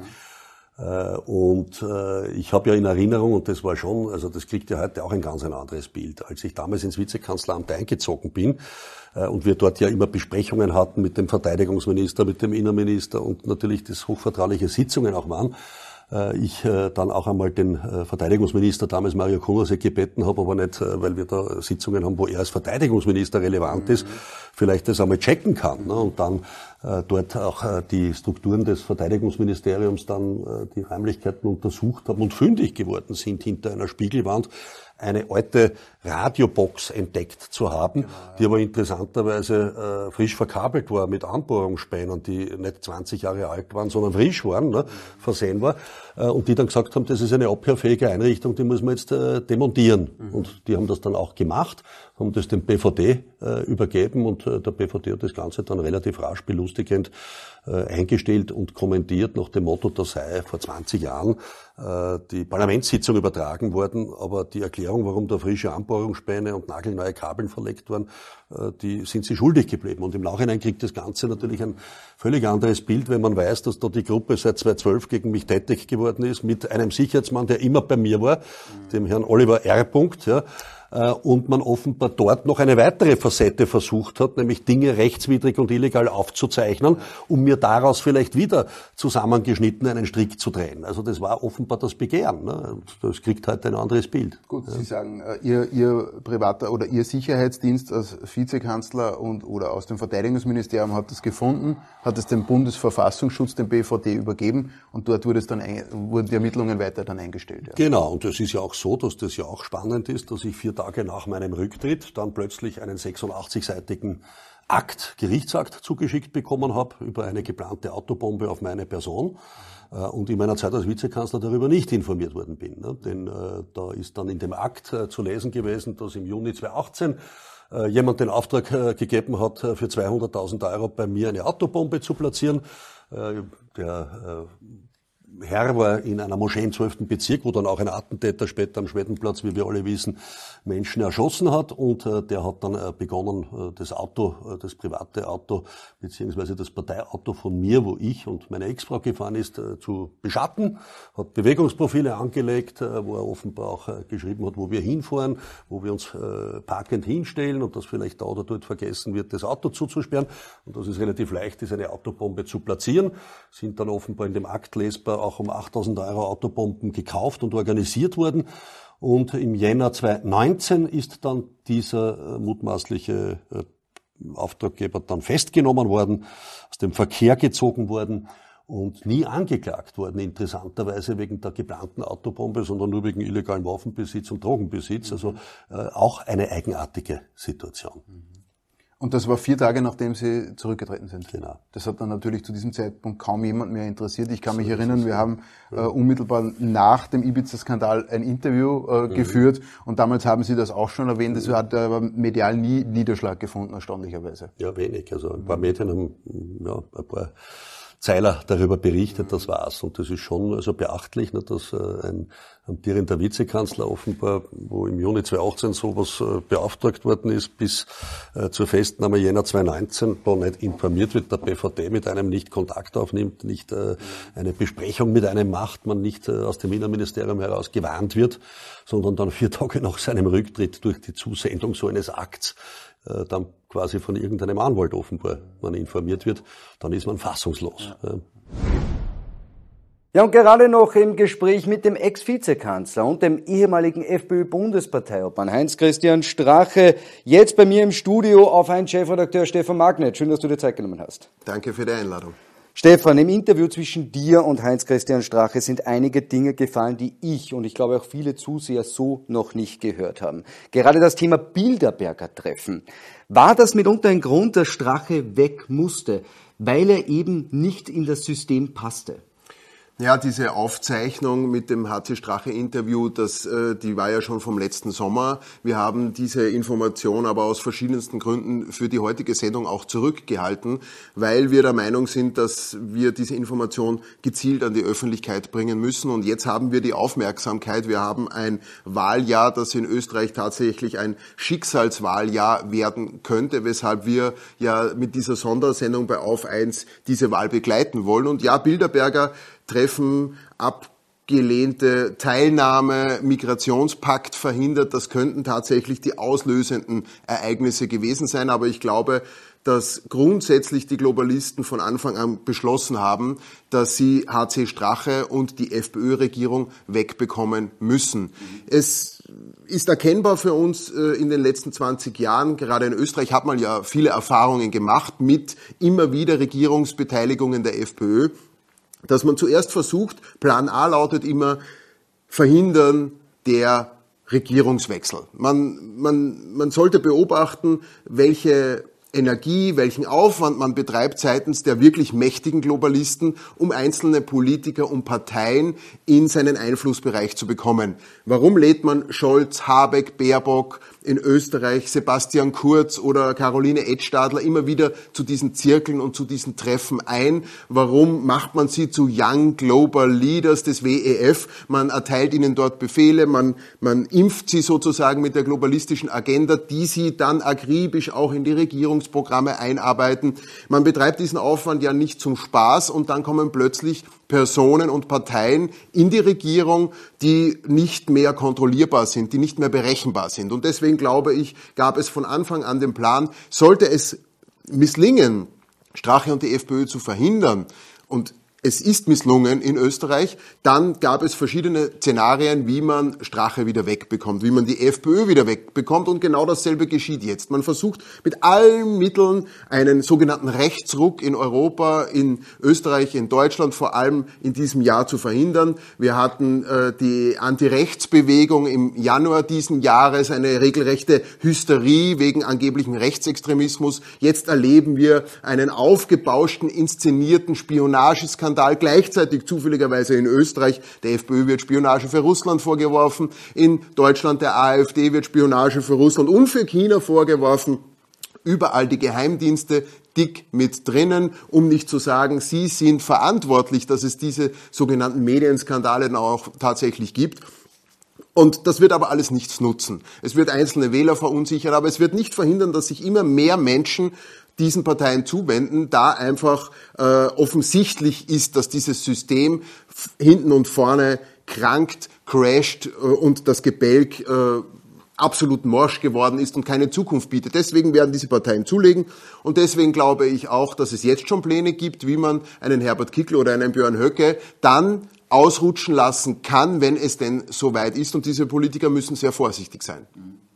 Und äh, ich habe ja in Erinnerung, und das war schon, also das kriegt ja heute auch ein ganz ein anderes Bild. Als ich damals ins Vizekanzleramt eingezogen bin äh, und wir dort ja immer Besprechungen hatten mit dem Verteidigungsminister, mit dem Innenminister und natürlich das hochvertrauliche Sitzungen auch waren, äh, ich äh, dann auch einmal den äh, Verteidigungsminister, damals Mario Kunasek, gebeten habe, aber nicht, äh, weil wir da Sitzungen haben, wo er als Verteidigungsminister relevant mhm. ist, vielleicht das einmal checken kann. Ne? Und dann dort auch die Strukturen des Verteidigungsministeriums dann die Räumlichkeiten untersucht haben und fündig geworden sind, hinter einer Spiegelwand eine alte Radiobox entdeckt zu haben, genau, ja. die aber interessanterweise äh, frisch verkabelt war mit Anbohrungsspänen, die nicht zwanzig Jahre alt waren, sondern frisch waren, ne, mhm. versehen war, äh, und die dann gesagt haben, das ist eine abhörfähige Einrichtung, die muss man jetzt äh, demontieren. Mhm. Und die haben das dann auch gemacht, haben das dem B V D äh, übergeben und äh, der B V D hat das Ganze dann relativ rasch belustigend äh, eingestellt und kommentiert nach dem Motto, da sei vor zwanzig Jahren äh, die Parlamentssitzung übertragen worden, aber die Erklärung, warum da frische Anbohrungsspäne und nagelneue Kabeln verlegt waren, äh, die sind sie schuldig geblieben. Und im Nachhinein kriegt das Ganze natürlich ein völlig anderes Bild, wenn man weiß, dass da die Gruppe seit zweitausendzwölf gegen mich tätig geworden ist, mit einem Sicherheitsmann, der immer bei mir war, mhm. dem Herrn Oliver R. ja, und man offenbar dort noch eine weitere Facette versucht hat, nämlich Dinge rechtswidrig und illegal aufzuzeichnen, um mir daraus vielleicht wieder zusammengeschnitten einen Strick zu drehen. Also das war offenbar das Begehren. Ne? Das kriegt heute ein anderes Bild. Gut, ja. Sie sagen, Ihr, Ihr privater oder Ihr Sicherheitsdienst als Vizekanzler und oder aus dem Verteidigungsministerium hat das gefunden, hat es dem Bundesverfassungsschutz, dem B V D, übergeben und dort wurde es dann ein, wurden die Ermittlungen weiter dann eingestellt. Ja. Genau, und es ist ja auch so, dass das ja auch spannend ist, dass ich vier Tage nach meinem Rücktritt dann plötzlich einen sechsundachtzig-seitigen Akt, Gerichtsakt zugeschickt bekommen habe über eine geplante Autobombe auf meine Person und in meiner Zeit als Vizekanzler darüber nicht informiert worden bin. Ne? Denn äh, da ist dann in dem Akt äh, zu lesen gewesen, dass im Juni zweitausendachtzehn äh, jemand den Auftrag äh, gegeben hat, äh, für zweihunderttausend Euro bei mir eine Autobombe zu platzieren. Äh, der äh, Herr war in einer Moschee im zwölften Bezirk, wo dann auch ein Attentäter später am Schwedenplatz, wie wir alle wissen, Menschen erschossen hat. Und äh, der hat dann äh, begonnen, äh, das Auto, äh, das private Auto, beziehungsweise das Parteiauto von mir, wo ich und meine Ex-Frau gefahren ist, äh, zu beschatten. Hat Bewegungsprofile angelegt, äh, wo er offenbar auch äh, geschrieben hat, wo wir hinfahren, wo wir uns äh, parkend hinstellen und dass vielleicht da oder dort vergessen wird, das Auto zuzusperren. Und dass es relativ leicht ist, eine Autobombe zu platzieren. Sind dann offenbar in dem Akt lesbar auch um achttausend Euro Autobomben gekauft und organisiert worden. Und im Jänner zweitausendneunzehn ist dann dieser mutmaßliche Auftraggeber dann festgenommen worden, aus dem Verkehr gezogen worden und nie angeklagt worden, interessanterweise wegen der geplanten Autobombe, sondern nur wegen illegalen Waffenbesitz und Drogenbesitz. Also äh, auch eine eigenartige Situation. Und das war vier Tage, nachdem Sie zurückgetreten sind. Genau. Das hat dann natürlich zu diesem Zeitpunkt kaum jemand mehr interessiert. Ich kann mich erinnern, wir haben äh, unmittelbar nach dem Ibiza-Skandal ein Interview äh, mhm. geführt und damals haben Sie das auch schon erwähnt. Das hat aber medial nie Niederschlag gefunden, erstaunlicherweise. Ja, wenig. Also ein paar Medien haben ja, ein paar Zeiler darüber berichtet, das war's. Und das ist schon also beachtlich, ne, dass äh, ein amtierender Vizekanzler offenbar, wo im Juni zweitausendachtzehn sowas äh, beauftragt worden ist, bis äh, zur Festnahme Jänner zweitausendneunzehn da nicht informiert wird, der B V D mit einem nicht Kontakt aufnimmt, nicht äh, eine Besprechung mit einem macht, man nicht äh, aus dem Innenministerium heraus gewarnt wird, sondern dann vier Tage nach seinem Rücktritt durch die Zusendung so eines Akts äh, dann quasi von irgendeinem Anwalt offenbar man informiert wird, dann ist man fassungslos. Ja. Ja, und gerade noch im Gespräch mit dem Ex-Vizekanzler und dem ehemaligen FPÖ-Bundesparteiobmann Heinz-Christian Strache, jetzt bei mir im Studio auf ein Chefredakteur Stefan Magnet. Schön, dass du dir Zeit genommen hast. Danke für die Einladung. Stefan, im Interview zwischen dir und Heinz-Christian Strache sind einige Dinge gefallen, die ich und ich glaube auch viele Zuseher so noch nicht gehört haben. Gerade das Thema Bilderberger Treffen. War das mitunter ein Grund, dass Strache weg musste, weil er eben nicht in das System passte? Ja, diese Aufzeichnung mit dem H C Strache-Interview, das, äh, die war ja schon vom letzten Sommer. Wir haben diese Information aber aus verschiedensten Gründen für die heutige Sendung auch zurückgehalten, weil wir der Meinung sind, dass wir diese Information gezielt an die Öffentlichkeit bringen müssen. Und jetzt haben wir die Aufmerksamkeit. Wir haben ein Wahljahr, das in Österreich tatsächlich ein Schicksalswahljahr werden könnte, weshalb wir ja mit dieser Sondersendung bei Auf eins diese Wahl begleiten wollen. Und ja, Bilderberger Treffen, abgelehnte Teilnahme, Migrationspakt verhindert, das könnten tatsächlich die auslösenden Ereignisse gewesen sein. Aber ich glaube, dass grundsätzlich die Globalisten von Anfang an beschlossen haben, dass sie H C Strache und die FPÖ-Regierung wegbekommen müssen. Es ist erkennbar für uns in den letzten zwanzig Jahren, gerade in Österreich hat man ja viele Erfahrungen gemacht mit immer wieder Regierungsbeteiligungen der FPÖ, dass man zuerst versucht, Plan A lautet immer, verhindern der Regierungswechsel. Man, man, man sollte beobachten, welche Energie, welchen Aufwand man betreibt seitens der wirklich mächtigen Globalisten, um einzelne Politiker und Parteien in seinen Einflussbereich zu bekommen. Warum lädt man Scholz, Habeck, Baerbock, in Österreich Sebastian Kurz oder Caroline Edstadler immer wieder zu diesen Zirkeln und zu diesen Treffen ein? Warum macht man sie zu Young Global Leaders des W E F? Man erteilt ihnen dort Befehle, man, man impft sie sozusagen mit der globalistischen Agenda, die sie dann akribisch auch in die Regierungsprogramme einarbeiten. Man betreibt diesen Aufwand ja nicht zum Spaß und dann kommen plötzlich Personen und Parteien in die Regierung, die nicht mehr kontrollierbar sind, die nicht mehr berechenbar sind. Und deswegen glaube ich, gab es von Anfang an den Plan, sollte es misslingen, Strache und die FPÖ zu verhindern, und es ist misslungen in Österreich, dann gab es verschiedene Szenarien, wie man Strache wieder wegbekommt, wie man die FPÖ wieder wegbekommt, und genau dasselbe geschieht jetzt. Man versucht mit allen Mitteln einen sogenannten Rechtsruck in Europa, in Österreich, in Deutschland vor allem in diesem Jahr zu verhindern. Wir hatten äh, die Anti-Rechts-Bewegung im Januar diesen Jahres, eine regelrechte Hysterie wegen angeblichem Rechtsextremismus. Jetzt erleben wir einen aufgebauschten, inszenierten Spionageskandal, gleichzeitig zufälligerweise in Österreich. Der FPÖ wird Spionage für Russland vorgeworfen, in Deutschland der AfD wird Spionage für Russland und für China vorgeworfen. Überall die Geheimdienste dick mit drinnen, um nicht zu sagen, sie sind verantwortlich, dass es diese sogenannten Medienskandale auch tatsächlich gibt. Und das wird aber alles nichts nutzen. Es wird einzelne Wähler verunsichern, aber es wird nicht verhindern, dass sich immer mehr Menschen diesen Parteien zuwenden, da einfach äh, offensichtlich ist, dass dieses System hinten und vorne krankt, crasht äh, und das Gebälk äh, absolut morsch geworden ist und keine Zukunft bietet. Deswegen werden diese Parteien zulegen, und deswegen glaube ich auch, dass es jetzt schon Pläne gibt, wie man einen Herbert Kickl oder einen Björn Höcke dann ausrutschen lassen kann, wenn es denn soweit ist, und diese Politiker müssen sehr vorsichtig sein.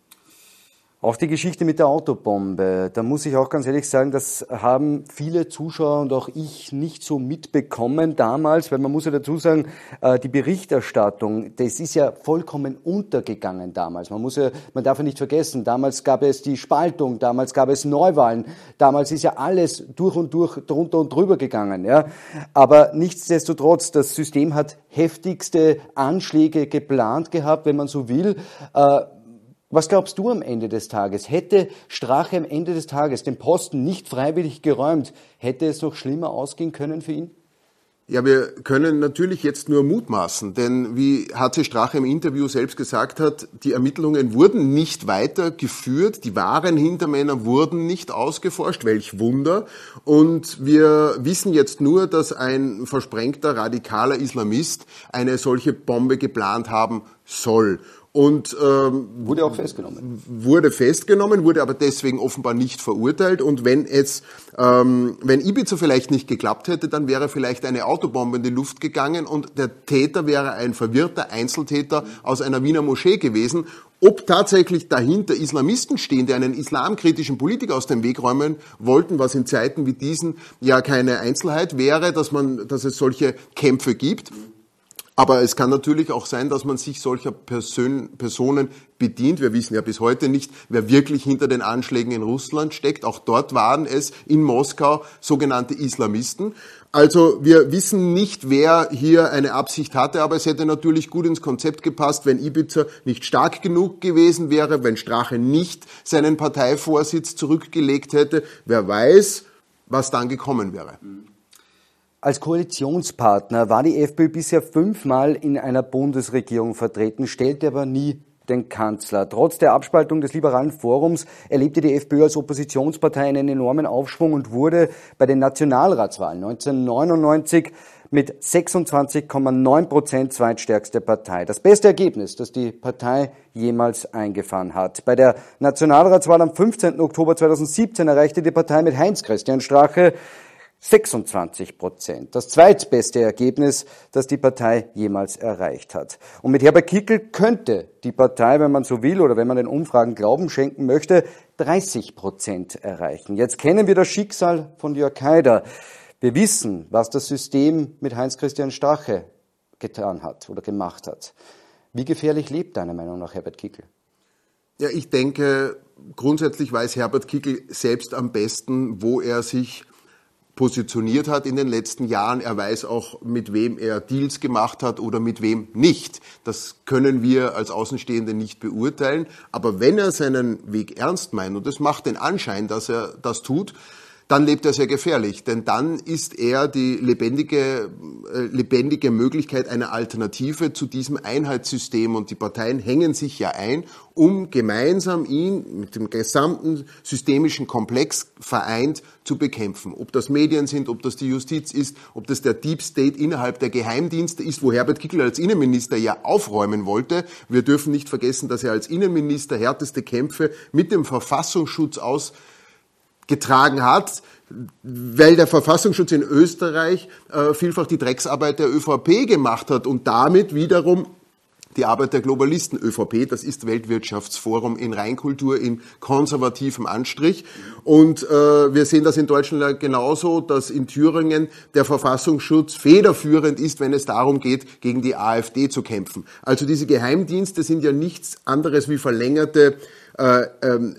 Auch die Geschichte mit der Autobombe, da muss ich auch ganz ehrlich sagen, das haben viele Zuschauer und auch ich nicht so mitbekommen damals, weil man muss ja dazu sagen, die Berichterstattung, das ist ja vollkommen untergegangen damals. Man muss ja, man darf ja nicht vergessen, damals gab es die Spaltung, damals gab es Neuwahlen, damals ist ja alles durch und durch, drunter und drüber gegangen, ja. Aber nichtsdestotrotz, das System hat heftigste Anschläge geplant gehabt, wenn man so will. Was glaubst du am Ende des Tages? Hätte Strache am Ende des Tages den Posten nicht freiwillig geräumt, hätte es noch schlimmer ausgehen können für ihn? Ja, wir können natürlich jetzt nur mutmaßen, denn wie H C Strache im Interview selbst gesagt hat, die Ermittlungen wurden nicht weitergeführt, die wahren Hintermänner wurden nicht ausgeforscht, welch Wunder. Und wir wissen jetzt nur, dass ein versprengter radikaler Islamist eine solche Bombe geplant haben soll. Und ähm, wurde auch festgenommen. Wurde festgenommen, wurde aber deswegen offenbar nicht verurteilt. Und wenn es, ähm, wenn Ibiza vielleicht nicht geklappt hätte, dann wäre vielleicht eine Autobombe in die Luft gegangen und der Täter wäre ein verwirrter Einzeltäter aus einer Wiener Moschee gewesen. Ob tatsächlich dahinter Islamisten stehen, die einen islamkritischen Politiker aus dem Weg räumen wollten, was in Zeiten wie diesen ja keine Einzelheit wäre, dass man, dass es solche Kämpfe gibt. Aber es kann natürlich auch sein, dass man sich solcher Person, Personen bedient. Wir wissen ja bis heute nicht, wer wirklich hinter den Anschlägen in Russland steckt. Auch dort waren es in Moskau sogenannte Islamisten. Also wir wissen nicht, wer hier eine Absicht hatte, aber es hätte natürlich gut ins Konzept gepasst, wenn Ibiza nicht stark genug gewesen wäre, wenn Strache nicht seinen Parteivorsitz zurückgelegt hätte. Wer weiß, was dann gekommen wäre. Als Koalitionspartner war die FPÖ bisher fünfmal in einer Bundesregierung vertreten, stellte aber nie den Kanzler. Trotz der Abspaltung des Liberalen Forums erlebte die FPÖ als Oppositionspartei einen enormen Aufschwung und wurde bei den Nationalratswahlen neunzehnhundertneunundneunzig mit sechsundzwanzig Komma neun Prozent zweitstärkste Partei. Das beste Ergebnis, das die Partei jemals eingefahren hat. Bei der Nationalratswahl am fünfzehnten Oktober zweitausendsiebzehn erreichte die Partei mit Heinz-Christian Strache sechsundzwanzig Prozent. Das zweitbeste Ergebnis, das die Partei jemals erreicht hat. Und mit Herbert Kickl könnte die Partei, wenn man so will oder wenn man den Umfragen Glauben schenken möchte, dreißig Prozent erreichen. Jetzt kennen wir das Schicksal von Jörg Haider. Wir wissen, was das System mit Heinz-Christian Strache getan hat oder gemacht hat. Wie gefährlich lebt deiner Meinung nach Herbert Kickl? Ja, ich denke, grundsätzlich weiß Herbert Kickl selbst am besten, wo er sich positioniert hat in den letzten Jahren. Er weiß auch, mit wem er Deals gemacht hat oder mit wem nicht. Das können wir als Außenstehende nicht beurteilen. Aber wenn er seinen Weg ernst meint, und es macht den Anschein, dass er das tut, dann lebt er sehr gefährlich, denn dann ist er die lebendige, äh, lebendige Möglichkeit einer Alternative zu diesem Einheitssystem und die Parteien hängen sich ja ein, um gemeinsam ihn mit dem gesamten systemischen Komplex vereint zu bekämpfen. Ob das Medien sind, ob das die Justiz ist, ob das der Deep State innerhalb der Geheimdienste ist, wo Herbert Kickl als Innenminister ja aufräumen wollte. Wir dürfen nicht vergessen, dass er als Innenminister härteste Kämpfe mit dem Verfassungsschutz aus getragen hat, weil der Verfassungsschutz in Österreich äh, vielfach die Drecksarbeit der ÖVP gemacht hat und damit wiederum die Arbeit der Globalisten. ÖVP, das ist Weltwirtschaftsforum in Reinkultur, in konservativem Anstrich. Und äh, wir sehen das in Deutschland genauso, dass in Thüringen der Verfassungsschutz federführend ist, wenn es darum geht, gegen die AfD zu kämpfen. Also diese Geheimdienste sind ja nichts anderes wie verlängerte äh, ähm,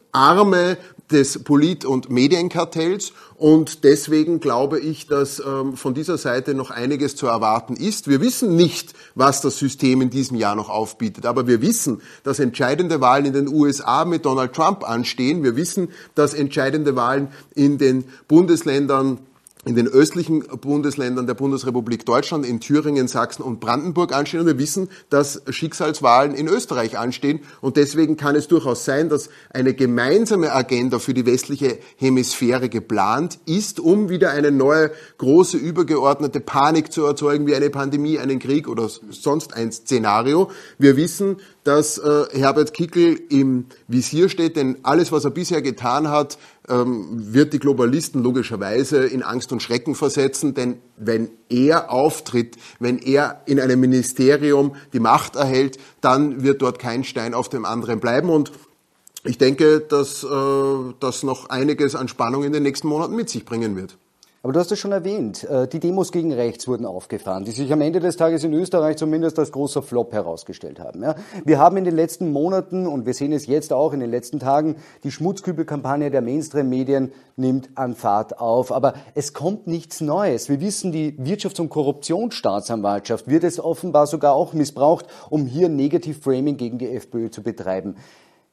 Arme des Polit- und Medienkartells und deswegen glaube ich, dass ähm, von dieser Seite noch einiges zu erwarten ist. Wir wissen nicht, was das System in diesem Jahr noch aufbietet, aber wir wissen, dass entscheidende Wahlen in den U S A mit Donald Trump anstehen. Wir wissen, dass entscheidende Wahlen in den Bundesländern in den östlichen Bundesländern der Bundesrepublik Deutschland, in Thüringen, Sachsen und Brandenburg anstehen. Und wir wissen, dass Schicksalswahlen in Österreich anstehen. Und deswegen kann es durchaus sein, dass eine gemeinsame Agenda für die westliche Hemisphäre geplant ist, um wieder eine neue, große, übergeordnete Panik zu erzeugen, wie eine Pandemie, einen Krieg oder sonst ein Szenario. Wir wissen, dass äh, Herbert Kickl im Visier steht, denn alles, was er bisher getan hat, ähm, wird die Globalisten logischerweise in Angst und Schrecken versetzen, denn wenn er auftritt, wenn er in einem Ministerium die Macht erhält, dann wird dort kein Stein auf dem anderen bleiben und ich denke, dass äh, das noch einiges an Spannung in den nächsten Monaten mit sich bringen wird. Aber du hast es schon erwähnt, die Demos gegen rechts wurden aufgefahren, die sich am Ende des Tages in Österreich zumindest als großer Flop herausgestellt haben. Wir haben in den letzten Monaten, und wir sehen es jetzt auch in den letzten Tagen, die Schmutzkübelkampagne der Mainstream-Medien nimmt an Fahrt auf. Aber es kommt nichts Neues. Wir wissen, die Wirtschafts- und Korruptionsstaatsanwaltschaft wird es offenbar sogar auch missbraucht, um hier Negative Framing gegen die FPÖ zu betreiben.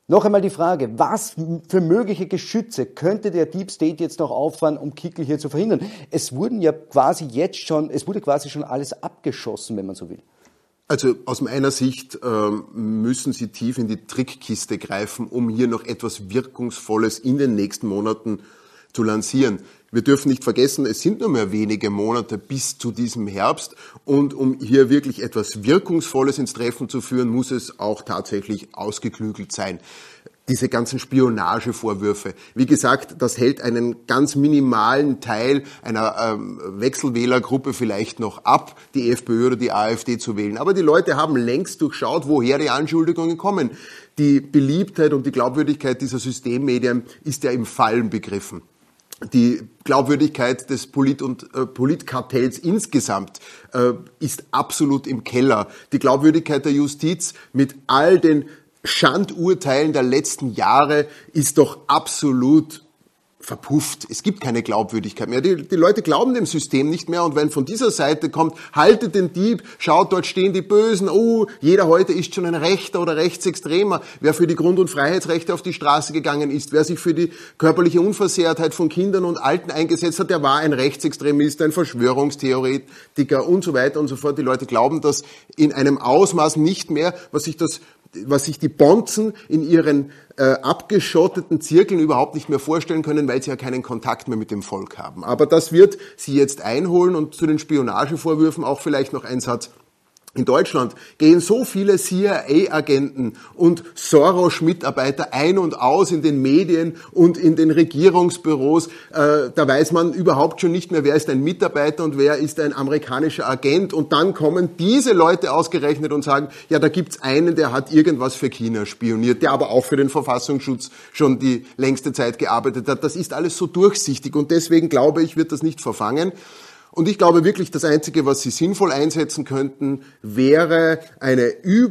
Noch einmal die Frage, was für mögliche Geschütze könnte der Deep State jetzt noch auffahren, um Kickl hier zu verhindern? Es wurden ja quasi jetzt schon, es wurde quasi schon alles abgeschossen, wenn man so will. Also aus meiner Sicht ähm, müssen Sie tief in die Trickkiste greifen, um hier noch etwas Wirkungsvolles in den nächsten Monaten zu lancieren. Wir dürfen nicht vergessen, es sind nur mehr wenige Monate bis zu diesem Herbst und um hier wirklich etwas Wirkungsvolles ins Treffen zu führen, muss es auch tatsächlich ausgeklügelt sein. Diese ganzen Spionagevorwürfe. Wie gesagt, das hält einen ganz minimalen Teil einer ähm, Wechselwählergruppe vielleicht noch ab, die FPÖ oder die AfD zu wählen. Aber die Leute haben längst durchschaut, woher die Anschuldigungen kommen. Die Beliebtheit und die Glaubwürdigkeit dieser Systemmedien ist ja im Fallen begriffen. Die Glaubwürdigkeit des Polit- und äh, Politkartells insgesamt äh, ist absolut im Keller. Die Glaubwürdigkeit der Justiz mit all den Schandurteilen der letzten Jahre ist doch absolut verpufft. Es gibt keine Glaubwürdigkeit mehr. Die, die Leute glauben dem System nicht mehr und wenn von dieser Seite kommt, haltet den Dieb, schaut, dort stehen die Bösen, oh, jeder heute ist schon ein Rechter oder Rechtsextremer. Wer für die Grund- und Freiheitsrechte auf die Straße gegangen ist, wer sich für die körperliche Unversehrtheit von Kindern und Alten eingesetzt hat, der war ein Rechtsextremist, ein Verschwörungstheoretiker und so weiter und so fort. Die Leute glauben das in einem Ausmaß nicht mehr, was sich das was sich die Bonzen in ihren äh, abgeschotteten Zirkeln überhaupt nicht mehr vorstellen können, weil sie ja keinen Kontakt mehr mit dem Volk haben. Aber das wird sie jetzt einholen und zu den Spionagevorwürfen auch vielleicht noch ein Satz. In Deutschland gehen so viele C I A-Agenten und Soros-Mitarbeiter ein und aus in den Medien und in den Regierungsbüros. Äh, da weiß man überhaupt schon nicht mehr, wer ist ein Mitarbeiter und wer ist ein amerikanischer Agent. Und dann kommen diese Leute ausgerechnet und sagen, ja, da gibt's einen, der hat irgendwas für China spioniert, der aber auch für den Verfassungsschutz schon die längste Zeit gearbeitet hat. Das ist alles so durchsichtig und deswegen glaube ich, wird das nicht verfangen. Und ich glaube wirklich, das Einzige, was Sie sinnvoll einsetzen könnten, wäre eine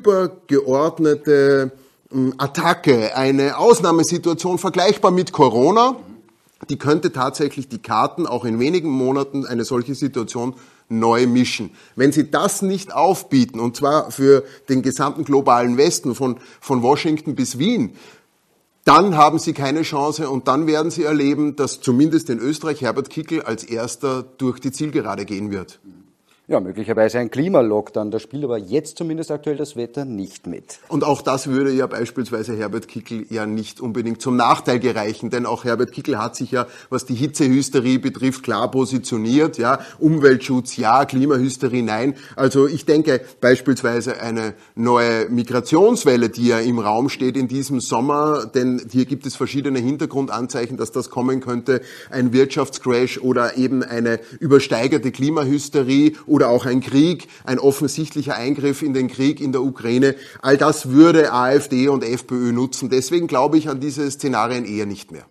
übergeordnete Attacke, eine Ausnahmesituation vergleichbar mit Corona. Die könnte tatsächlich die Karten auch in wenigen Monaten eine solche Situation neu mischen. Wenn Sie das nicht aufbieten, und zwar für den gesamten globalen Westen, von, von Washington bis Wien, dann haben Sie keine Chance und dann werden Sie erleben, dass zumindest in Österreich Herbert Kickl als Erster durch die Zielgerade gehen wird. Ja, möglicherweise ein Klimalockdown. Da spielt aber jetzt zumindest aktuell das Wetter nicht mit. Und auch das würde ja beispielsweise Herbert Kickl ja nicht unbedingt zum Nachteil gereichen, denn auch Herbert Kickl hat sich ja, was die Hitzehysterie betrifft, klar positioniert. Ja, Umweltschutz ja, Klimahysterie nein. Also ich denke beispielsweise eine neue Migrationswelle, die ja im Raum steht in diesem Sommer, denn hier gibt es verschiedene Hintergrundanzeichen, dass das kommen könnte, ein Wirtschaftscrash oder eben eine übersteigerte Klimahysterie oder auch ein Krieg, ein offensichtlicher Eingriff in den Krieg in der Ukraine. All das würde AfD und FPÖ nutzen. Deswegen glaube ich an diese Szenarien eher nicht mehr.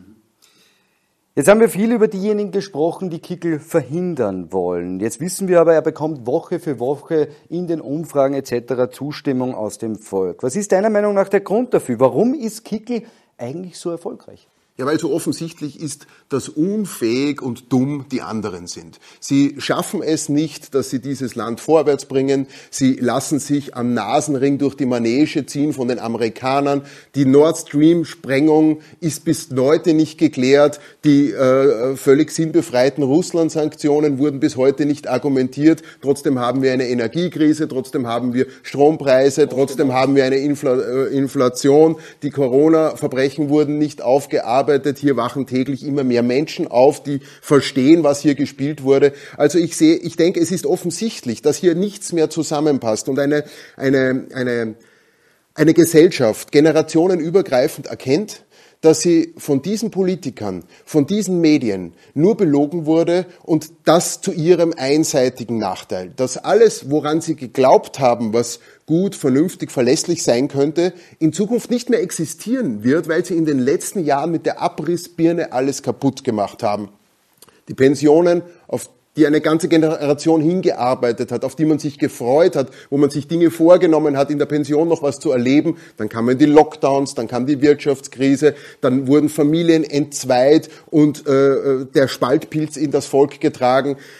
Jetzt haben wir viel über diejenigen gesprochen, die Kickl verhindern wollen. Jetzt wissen wir aber, er bekommt Woche für Woche in den Umfragen et cetera Zustimmung aus dem Volk. Was ist deiner Meinung nach der Grund dafür? Warum ist Kickl eigentlich so erfolgreich? Ja, weil so offensichtlich ist, dass unfähig und dumm die anderen sind. Sie schaffen es nicht, dass sie dieses Land vorwärts bringen. Sie lassen sich am Nasenring durch die Manege ziehen von den Amerikanern. Die Nord Stream-Sprengung ist bis heute nicht geklärt. Die äh, völlig sinnbefreiten Russland-Sanktionen wurden bis heute nicht argumentiert. Trotzdem haben wir eine Energiekrise, trotzdem haben wir Strompreise, trotzdem haben wir eine Infl- äh, Inflation. Die Corona-Verbrechen wurden nicht aufgearbeitet. Hier wachen täglich immer mehr Menschen auf, die verstehen, was hier gespielt wurde. Also ich sehe, ich denke, es ist offensichtlich, dass hier nichts mehr zusammenpasst und eine, eine, eine, eine Gesellschaft generationenübergreifend erkennt, dass sie von diesen Politikern, von diesen Medien nur belogen wurde und das zu ihrem einseitigen Nachteil. Dass alles, woran sie geglaubt haben, was gut, vernünftig, verlässlich sein könnte, in Zukunft nicht mehr existieren wird, weil sie in den letzten Jahren mit der Abrissbirne alles kaputt gemacht haben. Die Pensionen, auf die eine ganze Generation hingearbeitet hat, auf die man sich gefreut hat, wo man sich Dinge vorgenommen hat, in der Pension noch was zu erleben. Dann kamen die Lockdowns, dann kam die Wirtschaftskrise, dann wurden Familien entzweit und äh, der Spaltpilz in das Volk getragen.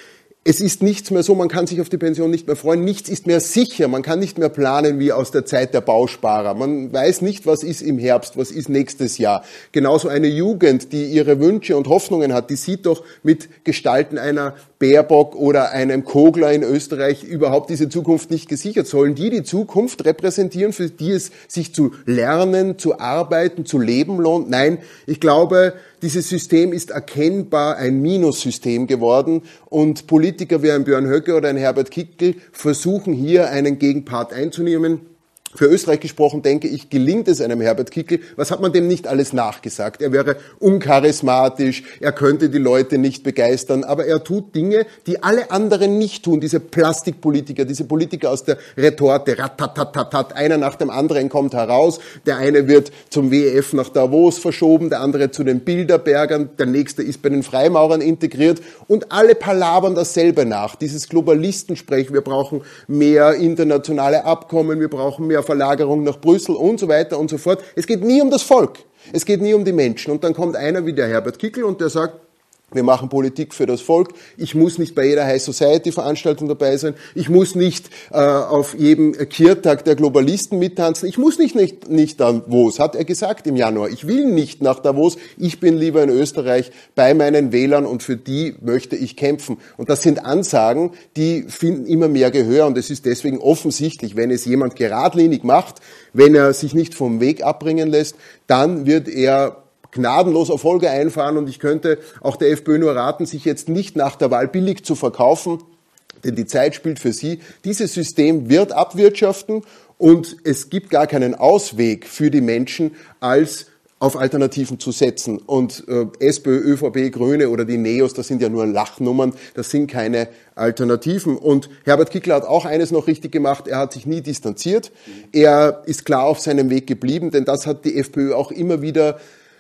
Es ist nichts mehr so, man kann sich auf die Pension nicht mehr freuen, nichts ist mehr sicher, man kann nicht mehr planen wie aus der Zeit der Bausparer. Man weiß nicht, was ist im Herbst, was ist nächstes Jahr. Genauso eine Jugend, die ihre Wünsche und Hoffnungen hat, die sieht doch mit Gestalten einer Baerbock oder einem Kogler in Österreich überhaupt diese Zukunft nicht gesichert. Sollen die die Zukunft repräsentieren, für die es sich zu lernen, zu arbeiten, zu leben lohnt? Nein, ich glaube, dieses System ist erkennbar ein Minussystem geworden und Politiker wie ein Björn Höcke oder ein Herbert Kickl versuchen hier einen Gegenpart einzunehmen. Für Österreich gesprochen, denke ich, gelingt es einem Herbert Kickl. Was hat man dem nicht alles nachgesagt? Er wäre uncharismatisch, er könnte die Leute nicht begeistern, aber er tut Dinge, die alle anderen nicht tun. Diese Plastikpolitiker, diese Politiker aus der Retorte, ratatatatat, einer nach dem anderen kommt heraus. Der eine wird zum W E F nach Davos verschoben, der andere zu den Bilderbergern, der nächste ist bei den Freimaurern integriert und alle palabern dasselbe nach. Dieses Globalistensprech, wir brauchen mehr internationale Abkommen, wir brauchen mehr Verlagerung nach Brüssel und so weiter und so fort. Es geht nie um das Volk. Es geht nie um die Menschen. Und dann kommt einer wie der Herbert Kickl und der sagt, wir machen Politik für das Volk. Ich muss nicht bei jeder High Society Veranstaltung dabei sein. Ich muss nicht äh, auf jedem Kirtag der Globalisten mittanzen. Ich muss nicht, nicht, nicht Davos, hat er gesagt im Januar. Ich will nicht nach Davos. Ich bin lieber in Österreich bei meinen Wählern und für die möchte ich kämpfen. Und das sind Ansagen, die finden immer mehr Gehör und es ist deswegen offensichtlich, wenn es jemand geradlinig macht, wenn er sich nicht vom Weg abbringen lässt, dann wird er gnadenlos Erfolge einfahren und ich könnte auch der FPÖ nur raten, sich jetzt nicht nach der Wahl billig zu verkaufen, denn die Zeit spielt für sie. Dieses System wird abwirtschaften und es gibt gar keinen Ausweg für die Menschen, als auf Alternativen zu setzen. Und äh, SPÖ, ÖVP, Grüne oder die Neos, das sind ja nur Lachnummern, das sind keine Alternativen. Und Herbert Kickl hat auch eines noch richtig gemacht, er hat sich nie distanziert. Er ist klar auf seinem Weg geblieben, denn das hat die FPÖ auch immer wieder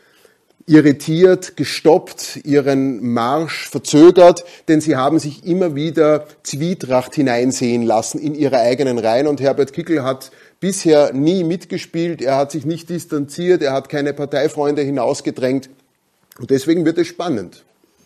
irritiert, gestoppt, ihren Marsch verzögert, denn sie haben sich immer wieder Zwietracht hineinsehen lassen in ihre eigenen Reihen und Herbert Kickl hat bisher nie mitgespielt, er hat sich nicht distanziert, er hat keine Parteifreunde hinausgedrängt und deswegen wird es spannend.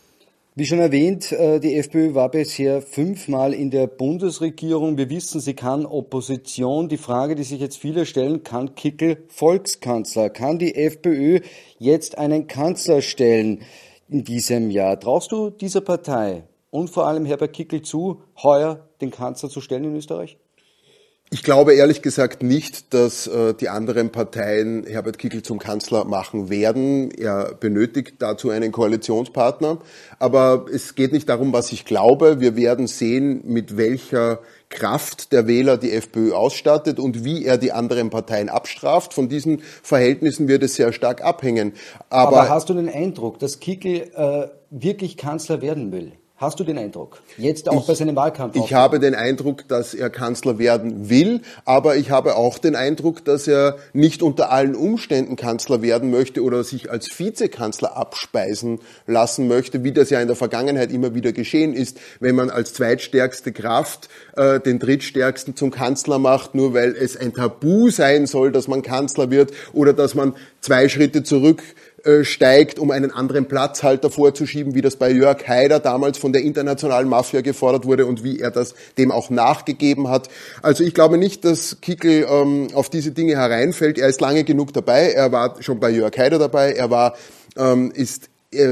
Wie schon erwähnt, die FPÖ war bisher fünfmal in der Bundesregierung. Wir wissen, sie kann Opposition. Die Frage, die sich jetzt viele stellen, kann Kickl Volkskanzler? Kann die FPÖ jetzt einen Kanzler stellen in diesem Jahr? Traust du dieser Partei und vor allem Herbert Kickl zu, heuer den Kanzler zu stellen in Österreich? Ich glaube ehrlich gesagt nicht, dass äh, die anderen Parteien Herbert Kickl zum Kanzler machen werden. Er benötigt dazu einen Koalitionspartner. Aber es geht nicht darum, was ich glaube. Wir werden sehen, mit welcher Kraft der Wähler die FPÖ ausstattet und wie er die anderen Parteien abstraft. Von diesen Verhältnissen wird es sehr stark abhängen. Aber, Aber hast du den Eindruck, dass Kickl äh, wirklich Kanzler werden will? Hast du den Eindruck? Jetzt auch ich, bei seinem Wahlkampf? Ich habe den Eindruck, dass er Kanzler werden will, aber ich habe auch den Eindruck, dass er nicht unter allen Umständen Kanzler werden möchte oder sich als Vizekanzler abspeisen lassen möchte, wie das ja in der Vergangenheit immer wieder geschehen ist, wenn man als zweitstärkste Kraft äh, den drittstärksten zum Kanzler macht, nur weil es ein Tabu sein soll, dass man Kanzler wird oder dass man zwei Schritte zurück steigt, um einen anderen Platzhalter vorzuschieben, wie das bei Jörg Haider damals von der internationalen Mafia gefordert wurde und wie er das dem auch nachgegeben hat. Also ich glaube nicht, dass Kickl ähm, auf diese Dinge hereinfällt. Er ist lange genug dabei. Er war schon bei Jörg Haider dabei. Er war, ähm, ist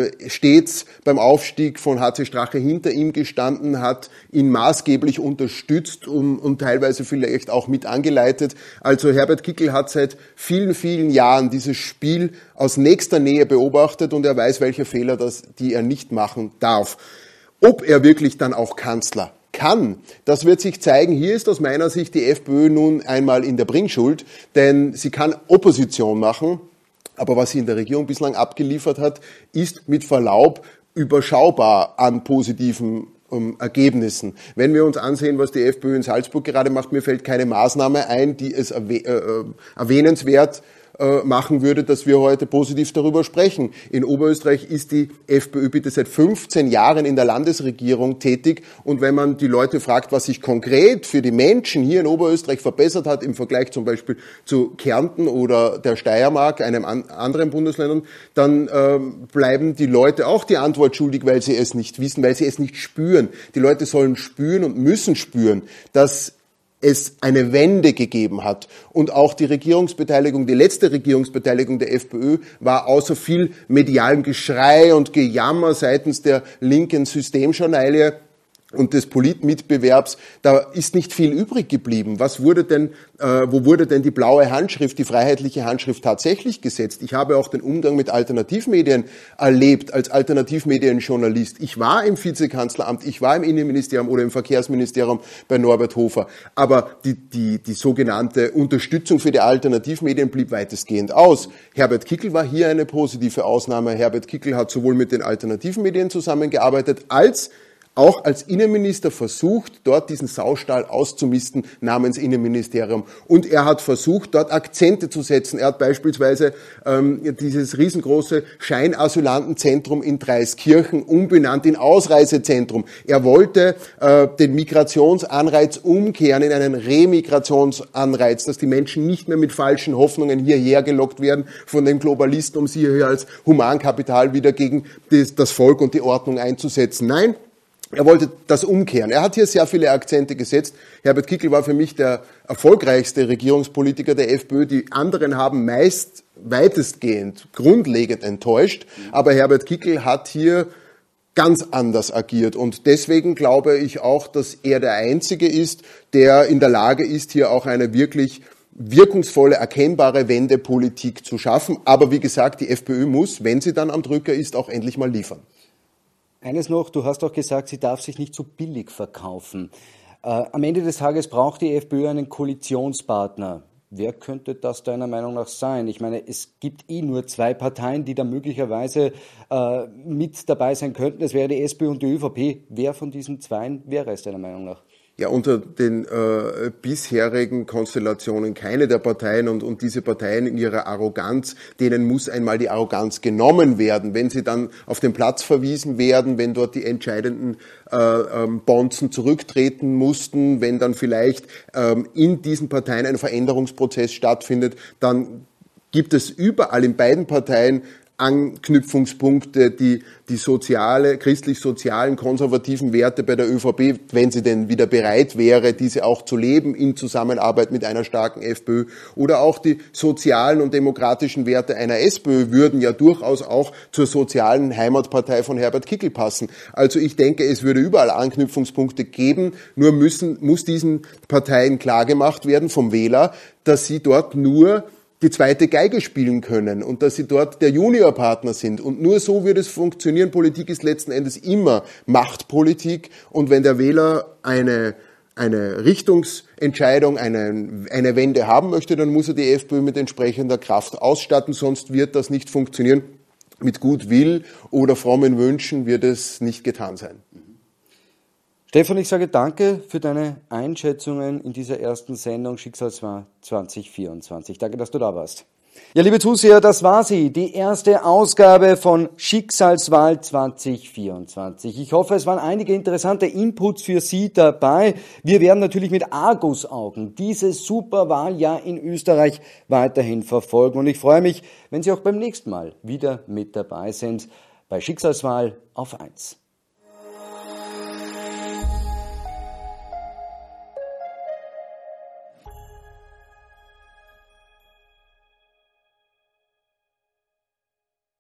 stets beim Aufstieg von H C Strache hinter ihm gestanden, hat ihn maßgeblich unterstützt und, und teilweise vielleicht auch mit angeleitet. Also Herbert Kickl hat seit vielen, vielen Jahren dieses Spiel aus nächster Nähe beobachtet und er weiß, welche Fehler das, die er nicht machen darf. Ob er wirklich dann auch Kanzler kann, das wird sich zeigen. Hier ist aus meiner Sicht die FPÖ nun einmal in der Bringschuld, denn sie kann Opposition machen. Aber was sie in der Regierung bislang abgeliefert hat, ist mit Verlaub überschaubar an positiven ähm, Ergebnissen. Wenn wir uns ansehen, was die FPÖ in Salzburg gerade macht, mir fällt keine Maßnahme ein, die es erwäh- äh, erwähnenswert äh, machen würde, dass wir heute positiv darüber sprechen. In Oberösterreich ist die FPÖ bitte seit fünfzehn Jahren in der Landesregierung tätig und wenn man die Leute fragt, was sich konkret für die Menschen hier in Oberösterreich verbessert hat im Vergleich zum Beispiel zu Kärnten oder der Steiermark, einem an, anderen Bundesländern, dann äh, bleiben die Leute auch die Antwort schuldig, weil sie es nicht wissen, weil sie es nicht spüren. Die Leute sollen spüren und müssen spüren, dass es eine Wende gegeben hat. Und auch die Regierungsbeteiligung, die letzte Regierungsbeteiligung der FPÖ war außer viel medialem Geschrei und Gejammer seitens der linken Systemjournalie und des Politmitbewerbs, da ist nicht viel übrig geblieben. Was wurde denn, äh, wo wurde denn die blaue Handschrift, die freiheitliche Handschrift tatsächlich gesetzt? Ich habe auch den Umgang mit Alternativmedien erlebt als Alternativmedienjournalist. Ich war im Vizekanzleramt, ich war im Innenministerium oder im Verkehrsministerium bei Norbert Hofer. Aber die, die, die sogenannte Unterstützung für die Alternativmedien blieb weitestgehend aus. Herbert Kickl war hier eine positive Ausnahme. Herbert Kickl hat sowohl mit den Alternativmedien zusammengearbeitet, als auch als Innenminister versucht, dort diesen Saustall auszumisten namens Innenministerium. Und er hat versucht, dort Akzente zu setzen. Er hat beispielsweise ähm, dieses riesengroße Scheinasylantenzentrum in Dreiskirchen umbenannt in Ausreisezentrum. Er wollte äh, den Migrationsanreiz umkehren in einen Remigrationsanreiz, dass die Menschen nicht mehr mit falschen Hoffnungen hierher gelockt werden von den Globalisten, um sie hier als Humankapital wieder gegen das, das Volk und die Ordnung einzusetzen. Nein, er wollte das umkehren. Er hat hier sehr viele Akzente gesetzt. Herbert Kickl war für mich der erfolgreichste Regierungspolitiker der FPÖ. Die anderen haben meist weitestgehend, grundlegend enttäuscht. Aber Herbert Kickl hat hier ganz anders agiert. Und deswegen glaube ich auch, dass er der Einzige ist, der in der Lage ist, hier auch eine wirklich wirkungsvolle, erkennbare Wendepolitik zu schaffen. Aber wie gesagt, die FPÖ muss, wenn sie dann am Drücker ist, auch endlich mal liefern. Eines noch, du hast auch gesagt, sie darf sich nicht so billig verkaufen. Äh, am Ende des Tages braucht die FPÖ einen Koalitionspartner. Wer könnte das deiner Meinung nach sein? Ich meine, es gibt eh nur zwei Parteien, die da möglicherweise äh, mit dabei sein könnten. Es wäre die SPÖ und die ÖVP. Wer von diesen zweien wäre es deiner Meinung nach? Ja, unter den äh, bisherigen Konstellationen keine der Parteien und, und diese Parteien in ihrer Arroganz, denen muss einmal die Arroganz genommen werden. Wenn sie dann auf den Platz verwiesen werden, wenn dort die entscheidenden äh, ähm, Bonzen zurücktreten mussten, wenn dann vielleicht ähm, in diesen Parteien ein Veränderungsprozess stattfindet, dann gibt es überall in beiden Parteien Anknüpfungspunkte, die die soziale, christlich-sozialen, konservativen Werte bei der ÖVP, wenn sie denn wieder bereit wäre, diese auch zu leben in Zusammenarbeit mit einer starken FPÖ, oder auch die sozialen und demokratischen Werte einer SPÖ würden ja durchaus auch zur sozialen Heimatpartei von Herbert Kickl passen. Also ich denke, es würde überall Anknüpfungspunkte geben, nur müssen, muss diesen Parteien klargemacht werden vom Wähler, dass sie dort nur die zweite Geige spielen können und dass sie dort der Juniorpartner sind. Und nur so wird es funktionieren. Politik ist letzten Endes immer Machtpolitik. Und wenn der Wähler eine, eine Richtungsentscheidung, eine, eine Wende haben möchte, dann muss er die FPÖ mit entsprechender Kraft ausstatten. Sonst wird das nicht funktionieren. Mit Gutwill oder frommen Wünschen wird es nicht getan sein. Stefan, ich sage danke für deine Einschätzungen in dieser ersten Sendung Schicksalswahl zwanzig vierundzwanzig. Danke, dass du da warst. Ja, liebe Zuseher, das war sie, die erste Ausgabe von Schicksalswahl zwanzig vierundzwanzig. Ich hoffe, es waren einige interessante Inputs für Sie dabei. Wir werden natürlich mit Argusaugen dieses Superwahljahr in Österreich weiterhin verfolgen. Und ich freue mich, wenn Sie auch beim nächsten Mal wieder mit dabei sind bei Schicksalswahl auf eins.